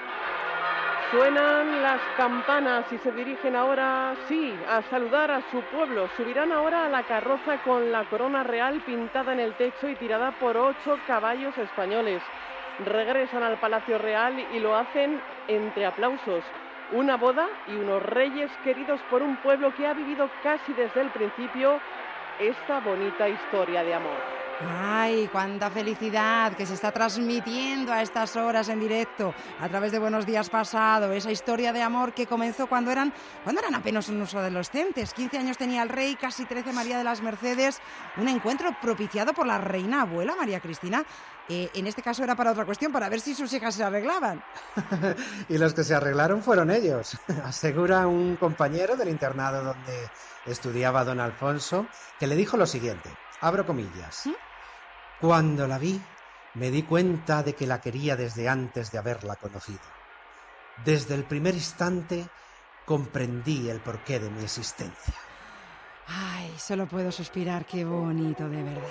Suenan las campanas y se dirigen ahora, sí, a saludar a su pueblo. Subirán ahora a la carroza con la corona real pintada en el techo y tirada por ocho caballos españoles. Regresan al Palacio Real y lo hacen entre aplausos. Una boda y unos reyes queridos por un pueblo que ha vivido casi desde el principio esta bonita historia de amor. ¡Ay, cuánta felicidad que se está transmitiendo a estas horas en directo a través de Buenos Días Pasado! Esa historia de amor que comenzó cuando eran, cuando eran apenas unos adolescentes. quince años tenía el rey, casi trece María de las Mercedes. Un encuentro propiciado por la reina abuela María Cristina. Eh, en este caso era para otra cuestión, para ver si sus hijas se arreglaban. Y los que se arreglaron fueron ellos. Asegura un compañero del internado donde estudiaba don Alfonso, que le dijo lo siguiente, abro comillas. ¿Mm? Cuando la vi, me di cuenta de que la quería desde antes de haberla conocido. Desde el primer instante comprendí el porqué de mi existencia. Ay, solo puedo suspirar, qué bonito, de verdad.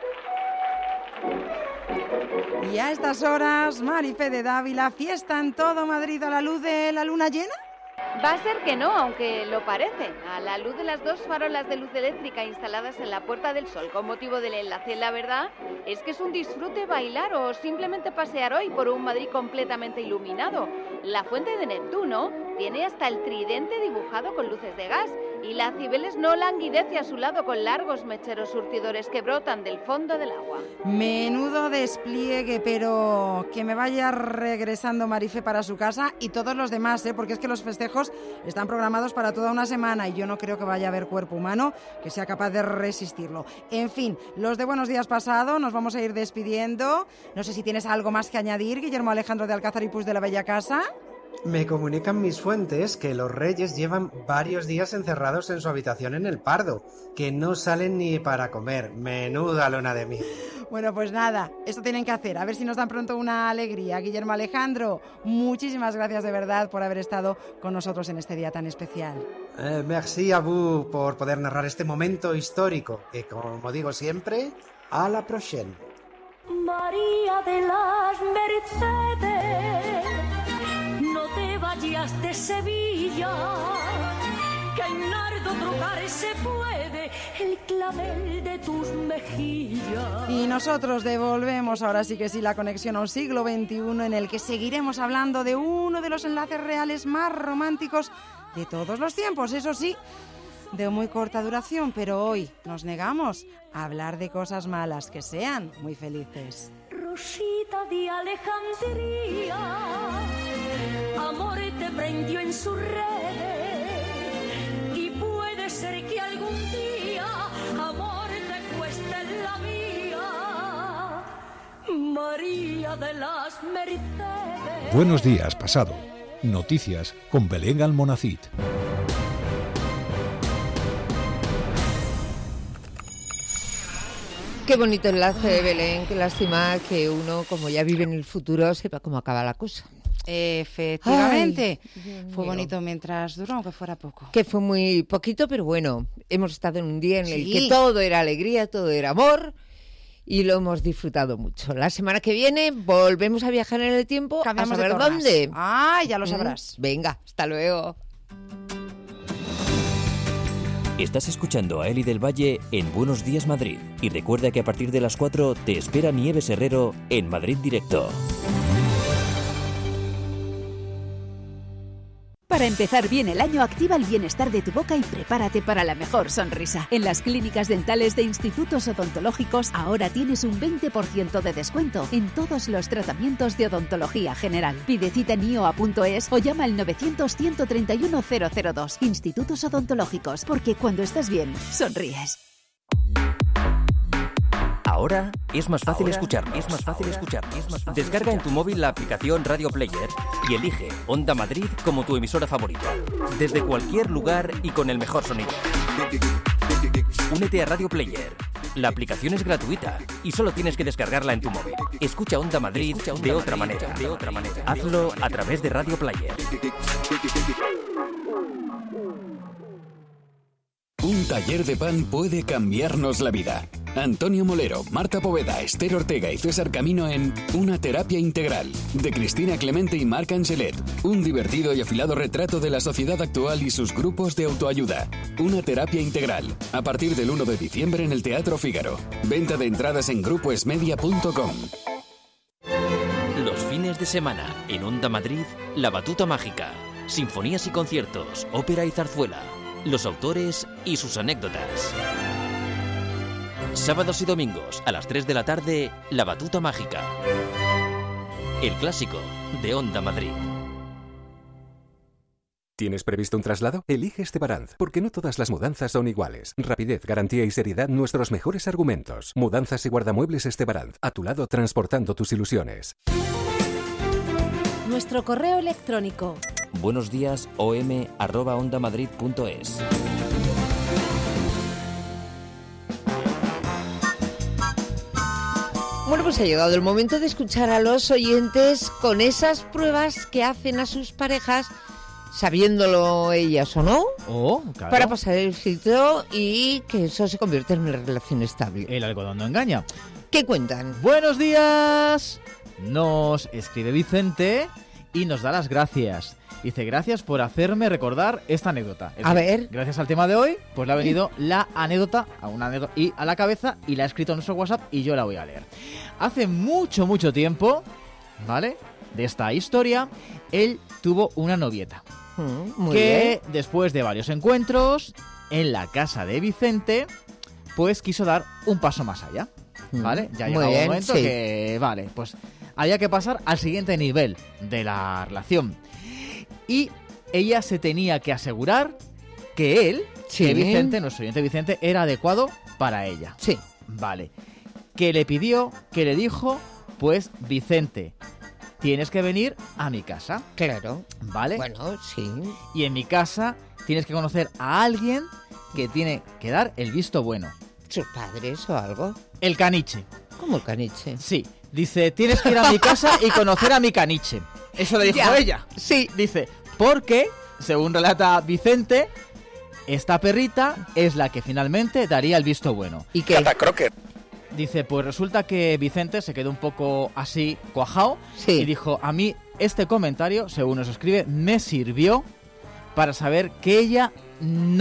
Y a estas horas, Marife de Dávila, fiesta en todo Madrid a la luz de la luna llena. Va a ser que no, aunque lo parece. A la luz de las dos farolas de luz eléctrica instaladas en la Puerta del Sol con motivo del enlace, la verdad es que es un disfrute bailar o simplemente pasear hoy por un Madrid completamente iluminado. La fuente de Neptuno tiene hasta el tridente dibujado con luces de gas y la Cibeles no languidece a su lado con largos mecheros surtidores que brotan del fondo del agua. Menudo despliegue, pero que me vaya regresando Marife para su casa y todos los demás, ¿eh? Porque es que los festejos están programados para toda una semana y yo no creo que vaya a haber cuerpo humano que sea capaz de resistirlo. En fin, los de Buenos Días Pasado, nos vamos a ir despidiendo. No sé si tienes algo más que añadir, Guillermo Alejandro de Alcázar y Puig de la Bella Casa. Me comunican mis fuentes que los reyes llevan varios días encerrados en su habitación en el Pardo, que no salen ni para comer. Menuda luna de miel. Bueno, pues nada, esto tienen que hacer, a ver si nos dan pronto una alegría. Guillermo Alejandro, muchísimas gracias de verdad por haber estado con nosotros en este día tan especial. Eh, merci a vous por poder narrar este momento histórico, que como digo siempre, a la próxima. María de las Mercedes, no te vayas de Sevilla, que en recuerdo trocar se puede el clavel de tus mejillas. Y nosotros devolvemos ahora sí que sí la conexión a un siglo veintiuno en el que seguiremos hablando de uno de los enlaces reales más románticos de todos los tiempos, eso sí, de muy corta duración, pero hoy nos negamos a hablar de cosas malas que sean muy felices. Rosita de Alejandría, amor te prendió en su red, y puede ser que algún día amor te cueste la mía, María de las Mercedes. Buenos días, pasado. Noticias con Belén Almonacid. Qué bonito enlace de Belén, qué lástima que uno, como ya vive en el futuro, sepa cómo acaba la cosa. Efectivamente. Ay, fue bonito mientras duró, aunque fuera poco. Que fue muy poquito, pero bueno, hemos estado en un día en el Sí. que todo era alegría, todo era amor y lo hemos disfrutado mucho. La semana que viene volvemos a viajar en el tiempo. Cambiamos a de saber tornas. dónde. Ah, ya lo Mm, sabrás. Venga, hasta luego. Estás escuchando a Eli del Valle en Buenos Días Madrid. Y recuerda que a partir de las cuatro te espera Nieves Herrero en Madrid Directo. Para empezar bien el año, activa el bienestar de tu boca y prepárate para la mejor sonrisa. En las clínicas dentales de Institutos Odontológicos ahora tienes un veinte por ciento de descuento en todos los tratamientos de odontología general. Pide cita en i o a punto es o llama al novecientos, ciento treinta y uno, cero cero dos. Institutos Odontológicos, porque cuando estás bien, sonríes. Ahora es más fácil escucharnos. Es más fácil escucharnos. Es más fácil Descarga en tu móvil la aplicación Radio Player y elige Onda Madrid como tu emisora favorita. Desde cualquier lugar y con el mejor sonido. Únete a Radio Player. La aplicación es gratuita y solo tienes que descargarla en tu móvil. Escucha Onda Madrid, Escucha Onda de, otra Madrid manera. de otra manera. Hazlo a través de Radio Player. Un taller de pan puede cambiarnos la vida. Antonio Molero, Marta Poveda, Esther Ortega y César Camino en Una terapia integral, de Cristina Clemente y Marc Angelet. Un divertido y afilado retrato de la sociedad actual y sus grupos de autoayuda. Una terapia integral, a partir del uno de diciembre en el Teatro Fígaro. Venta de entradas en grupo esmedia punto com. Los fines de semana, en Onda Madrid, La Batuta Mágica. Sinfonías y conciertos, ópera y zarzuela. Los autores y sus anécdotas. Sábados y domingos a las tres de la tarde, La Batuta Mágica. El clásico de Onda Madrid. ¿Tienes previsto un traslado? Elige Estebaranz, porque no todas las mudanzas son iguales. Rapidez, garantía y seriedad, nuestros mejores argumentos. Mudanzas y guardamuebles Estebaranz, a tu lado transportando tus ilusiones. Nuestro correo electrónico. Buenos días, om arroba ondamadrid punto es. Bueno, pues ha llegado el momento de escuchar a los oyentes con esas pruebas que hacen a sus parejas, sabiéndolo ellas o no, oh, claro. para pasar el filtro y que eso se convierta en una relación estable. El algodón no engaña. ¿Qué cuentan? Buenos días. Nos escribe Vicente y nos da las gracias. Dice, gracias por hacerme recordar esta anécdota. Es a decir, ver. Gracias al tema de hoy, pues le ha venido la anécdota a una anécdota y a la cabeza y la ha escrito en nuestro WhatsApp y yo la voy a leer. Hace mucho, mucho tiempo, ¿vale? De esta historia, él tuvo una novieta. Mm, muy que bien. después de varios encuentros en la casa de Vicente, pues quiso dar un paso más allá. ¿Vale? Ya ha muy llegado bien, un momento sí. que, vale, pues había que pasar al siguiente nivel de la relación. Y ella se tenía que asegurar que él, Sí. que Vicente, nuestro oyente Vicente, era adecuado para ella. Sí. Vale. Que le pidió, que le dijo, pues, Vicente, tienes que venir a mi casa. Claro. ¿Vale? Bueno, sí. Y en mi casa tienes que conocer a alguien que tiene que dar el visto bueno. ¿Sus padres o algo? El caniche. ¿Cómo el caniche? Sí. Dice, tienes que ir a mi casa y conocer a mi caniche. Eso le dijo Ya. ella. Sí. Dice, porque, según relata Vicente, esta perrita es la que finalmente daría el visto bueno. ¿Y qué? Dice, pues resulta que Vicente se quedó un poco así cuajao Sí. y dijo, a mí este comentario, según nos escribe, me sirvió para saber que ella no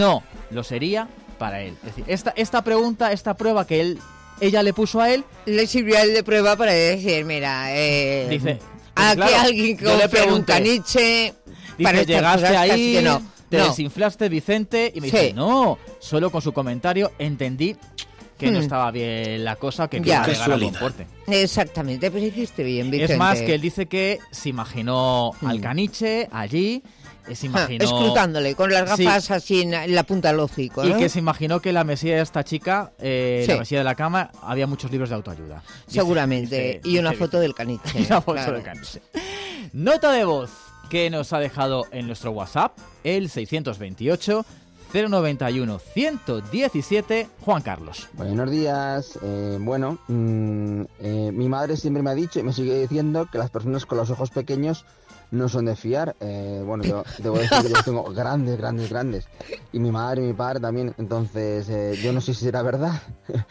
lo sería para él. Es decir, esta, esta pregunta, esta prueba que él, ella le puso a él... Le sirvió a él de prueba para decir, mira, eh, dice, aquí claro, alguien que yo le confía en un pregunté, caniche... Dice, para estas llegaste cosas, ahí, casi que no. te no. desinflaste, Vicente, y me Sí. dice, no, solo con su comentario entendí que Hmm. no estaba bien la cosa, que Ya. quería llegar a buen porte. Exactamente, pues hiciste bien, Vicente. Es más, que él dice que se imaginó Hmm. al caniche allí, eh, se imaginó... Ah, escrutándole, con las gafas Sí. así en, en la punta del hocico, ¿no? Y que se imaginó que la mesía de esta chica, eh, Sí. la mesía de la cama, había muchos libros de autoayuda. Dice- Seguramente, dice- y una dice- foto del caniche. y una foto claro. del caniche. Nota de voz que nos ha dejado en nuestro WhatsApp, el seiscientos veintiocho, cero noventa y uno, ciento diecisiete, Juan Carlos. Buenos días. Eh, bueno, mmm, eh, mi madre siempre me ha dicho y me sigue diciendo que las personas con los ojos pequeños no son de fiar. Eh, bueno, yo debo decir que yo los tengo grandes, grandes, grandes. Y mi madre y mi padre también. Entonces, eh, yo no sé si será verdad.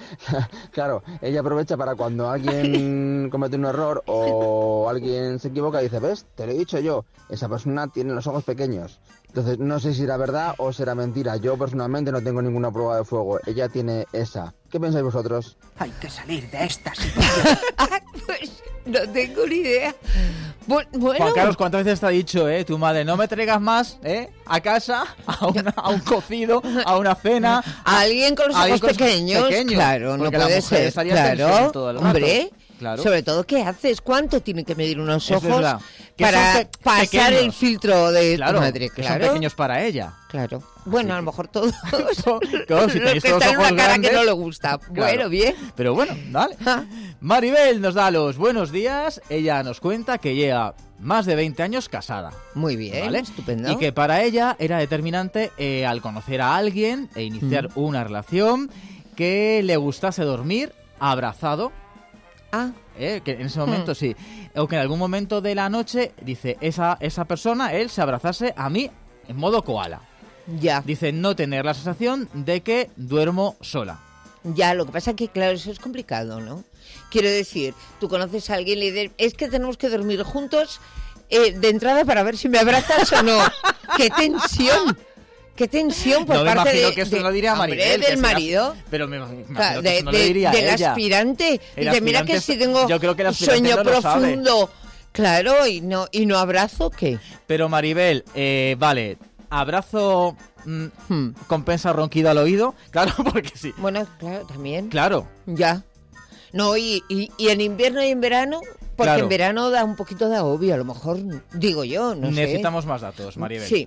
Claro, ella aprovecha para cuando alguien comete un error o alguien se equivoca, dice, ¿ves? Te lo he dicho yo. Esa persona tiene los ojos pequeños. Entonces, no sé si será verdad o será mentira. Yo personalmente no tengo ninguna prueba de fuego. Ella tiene esa. ¿Qué pensáis vosotros? Hay que salir de esta situación. Pues no tengo ni idea. Bu- Bueno, Juan Carlos, ¿cuántas veces te ha dicho, eh, tu madre, no me traigas más, eh, a casa, a, una- a un cocido, a una cena? a alguien con los a alguien ojos con los pequeños, pequeños? claro, no Porque la puede mujer ser, estaría en claro, tensión todo el rato. hombre. Claro. Sobre todo, ¿qué haces? ¿Cuánto tienen que medir unos Eso es ojos verdad. Que para son pe- pasar pequeños. el filtro de Claro, tu madre? que Claro, son pequeños para ella. claro. Bueno, a lo mejor todos. Claro, si Los tenéis que todos están en una ojos cara grandes, que no le gusta. claro. Bueno, bien. Pero bueno, dale. Maribel nos da los buenos días. Ella nos cuenta que lleva más de veinte años casada. Muy bien, ¿vale? estupendo. Y que para ella era determinante eh, al conocer a alguien e iniciar Mm. una relación que le gustase dormir abrazado. Ah. Eh, que en ese momento Mm. sí. O que en algún momento de la noche, dice, esa, esa persona, él, se abrazase a mí en modo koala. Ya. Dice, no tener la sensación de que duermo sola. Ya, lo que pasa es que, claro, eso es complicado, ¿no? Quiero decir, tú conoces a alguien y le dices, es que tenemos que dormir juntos eh, de entrada para ver si me abrazas o no. ¡Qué tensión! ¡Qué tensión por No me parte imagino de, que esto de- lo diría hombre, Maribel. que del será- marido. Pero me imagino O sea, que de- eso no lo de- diría del ella. aspirante. El Dice, mira que aspirante si tengo yo creo que el aspirante sueño no lo sabe. profundo. Claro, y no, y no abrazo, ¿qué? Pero Maribel, eh, vale, abrazo mm, compensa ronquido al oído. Claro, porque sí. Bueno, claro, también. Claro. Ya. No, y, y, y en invierno y en verano, porque Claro. en verano da un poquito de agobio, a lo mejor, digo yo, no sé. Necesitamos más datos, Maribel. Sí.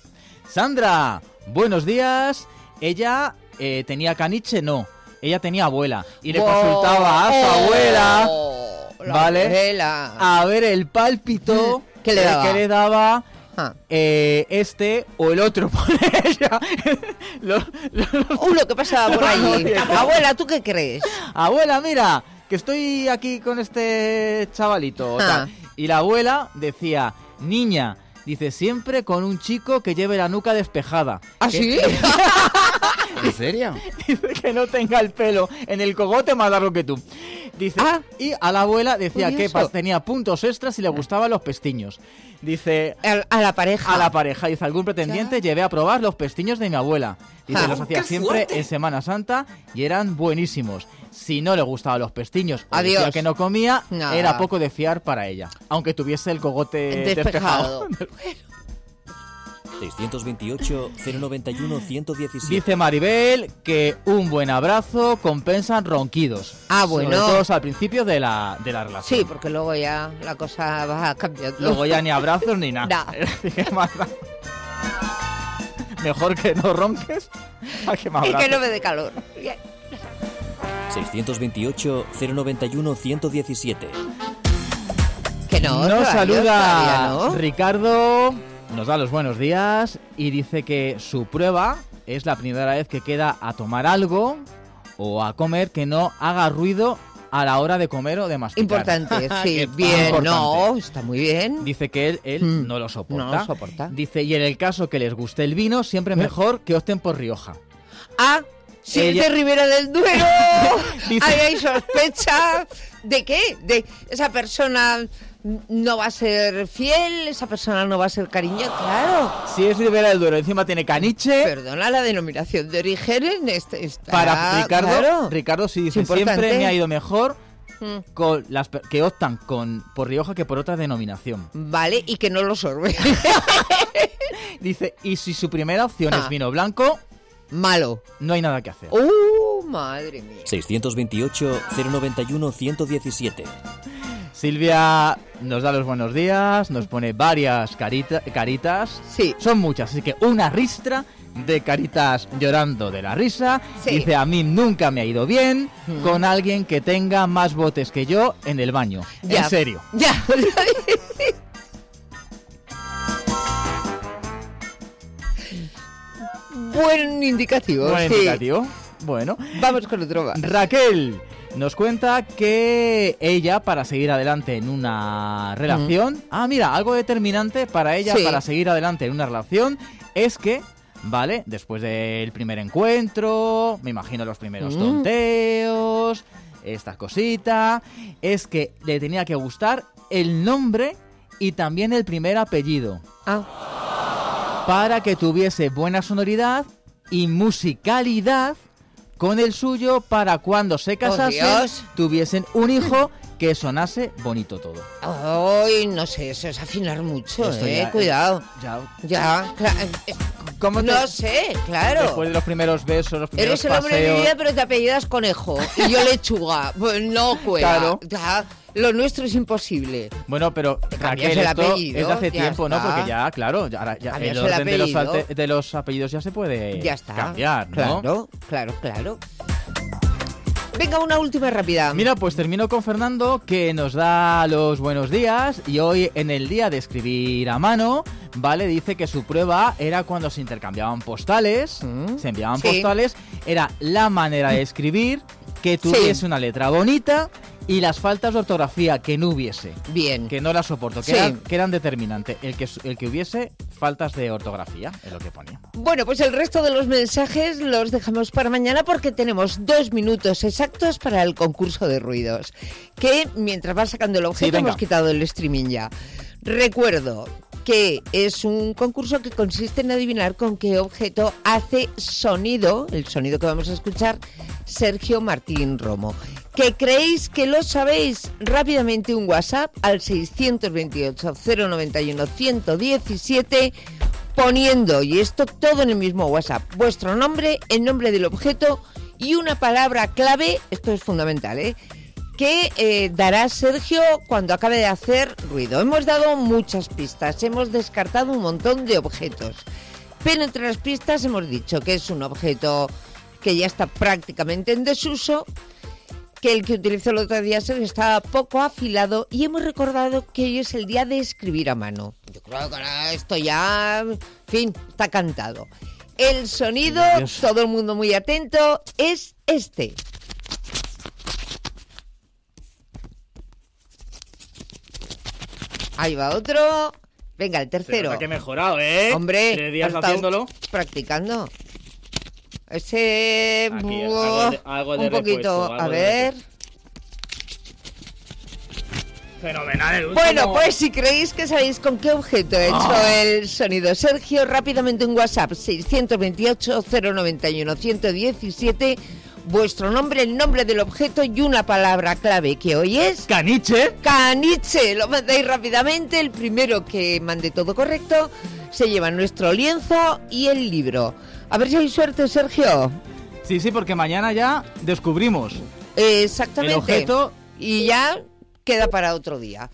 Sandra, buenos días. Ella eh, tenía caniche, no. Ella tenía abuela. Y le Wow. consultaba a su Oh, abuela, la ¿vale? abuela. A ver el pálpito ¿Qué le eh, daba? que le daba Ah. eh, este o el otro. Pone ella. Lo- lo- Uno que pasaba por allí. Oye, Abuela, ¿tú qué crees? Abuela, mira, que estoy aquí con este chavalito. o Ah. tal. Y la abuela decía, niña, dice, siempre con un chico que lleve la nuca despejada. ¿Ah, Que- sí? ¿En serio? Dice que no tenga el pelo en el cogote más largo que tú. Dice, y a la abuela decía que curioso. pa- tenía puntos extras y le gustaban los pestiños. Dice... A, a la pareja. A la pareja. Dice, algún pretendiente llevé a probar los pestiños de mi abuela. Dice, Ah. los hacía ¡Qué siempre fuerte! en Semana Santa y eran buenísimos. Si no le gustaban los pestiños o Adiós. decía que no comía, Nada. era poco de fiar para ella. Aunque tuviese el cogote Despejado. despejado. seiscientos veintiocho, cero noventa y uno, ciento diecisiete. Dice Maribel que un buen abrazo compensan ronquidos. Ah, bueno. Sobre todo al principio de la, de la relación. Sí, porque luego ya la cosa va cambiando. Luego ya ni abrazos ni nada. Nah. Es decir, que más da. Mejor que no ronques a que me Y abraces. que no me dé calor. Bien. seiscientos veintiocho, cero noventa y uno, ciento diecisiete. Que no, Nos todavía, saluda todavía no. Ricardo, nos da los buenos días y dice que su prueba es la primera vez que queda a tomar algo o a comer que no haga ruido a la hora de comer o de masticar. Importante, sí, Que- bien, importante. no, está muy bien. Dice que él, él no lo soporta. No lo soporta. Dice, y en el caso que les guste el vino, siempre mejor que opten por Rioja. Ah, si Ella- es de Ribera del Duero, Dice- ahí hay sospecha de qué, de esa persona no va a ser fiel, esa persona no va a ser cariñosa, claro. Si es Ribera del Duero, encima tiene caniche. Perdona, la denominación de origen en este está, Para Ricardo, claro. Ricardo sí dice, siempre me ha ido mejor mm. con las que optan con por Rioja que por otra denominación. Vale, y que no lo sorbe. Dice, y si su primera opción ah. es vino blanco, malo. No hay nada que hacer. ¡Uh, madre mía! seiscientos veintiocho, cero noventa y uno, ciento diecisiete. Silvia nos da los buenos días, nos pone varias carita, caritas. Sí. Son muchas, así que una ristra de caritas llorando de la risa. Sí. Dice, a mí nunca me ha ido bien mm. con alguien que tenga más botes que yo en el baño. Ya. En serio. Ya. Buen indicativo. Buen sí. indicativo. Bueno. Vamos con otro más. Raquel nos cuenta que ella, para seguir adelante en una relación... Mm. Ah, mira, algo determinante para ella, sí. para seguir adelante en una relación, es que, ¿vale? Después del primer encuentro, me imagino los primeros mm. tonteos, esta cosita, es que le tenía que gustar el nombre y también el primer apellido. Ah. Para que tuviese buena sonoridad y musicalidad con el suyo, para cuando se casasen oh, tuviesen un hijo que sonase bonito todo. Ay, no sé, eso es afinar mucho, Esto eh, ya, cuidado. Ya, ya, claro. ¿Cómo te... No sé, claro. Después de los primeros besos, los primeros Eres el hombre de mi vida, pero te apellidas Conejo y yo Lechuga. Pues no cuela. Claro. Ya, lo nuestro es imposible. Bueno, pero Raquel, el esto apellido, es de hace tiempo, está. ¿no? Porque ya, claro, ya, ya el orden de los, alte- de los apellidos ya se puede ya está. cambiar, ¿no? Claro, claro, claro. Venga, una última rápida. Mira, pues termino con Fernando, que nos da los buenos días. Y hoy, en el día de escribir a mano, ¿vale? Dice que su prueba era cuando se intercambiaban postales, mm. se enviaban sí. postales. Era la manera de escribir, que tuviese sí. una letra bonita y las faltas de ortografía que no hubiese. Bien. Que no las soporto, que, sí. eran, que eran determinantes. El que, el que hubiese faltas de ortografía, es lo que ponía. Bueno, pues el resto de los mensajes los dejamos para mañana porque tenemos dos minutos exactos para el concurso de ruidos. Que mientras vas sacando el objeto sí, hemos quitado el streaming ya. Recuerdo que es un concurso que consiste en adivinar con qué objeto hace sonido, el sonido que vamos a escuchar, Sergio Martín Romo. ¿Que creéis que lo sabéis? Rápidamente un WhatsApp al seiscientos veintiocho, cero noventa y uno, ciento diecisiete, poniendo, y esto todo en el mismo WhatsApp, vuestro nombre, el nombre del objeto y una palabra clave, esto es fundamental, ¿eh? que eh, dará Sergio cuando acabe de hacer ruido. Hemos dado muchas pistas, hemos descartado un montón de objetos, pero entre las pistas hemos dicho que es un objeto que ya está prácticamente en desuso, que el que utilizó el otro día Sergio estaba poco afilado y hemos recordado que hoy es el día de escribir a mano. Yo creo que ahora esto ya, en fin, está cantado. El sonido, Dios. Todo el mundo muy atento, es este. Ahí va otro. Venga, el tercero. Pero que he mejorado, ¿eh? Hombre, tres días haciéndolo. Practicando. Ese... Aquí, algo de, algo de un poquito, repuesto, a ver... Fenomenal el último. Bueno, pues si creéis que sabéis con qué objeto he hecho oh. el sonido Sergio, rápidamente un WhatsApp seiscientos veintiocho, cero noventa y uno, ciento diecisiete, vuestro nombre, el nombre del objeto y una palabra clave que hoy es... ¡Caniche! ¡Caniche! Lo mandáis rápidamente, el primero que mande todo correcto se lleva nuestro lienzo y el libro. A ver si hay suerte, Sergio. Sí, sí, porque mañana ya descubrimos Exactamente. el objeto y ya queda para otro día.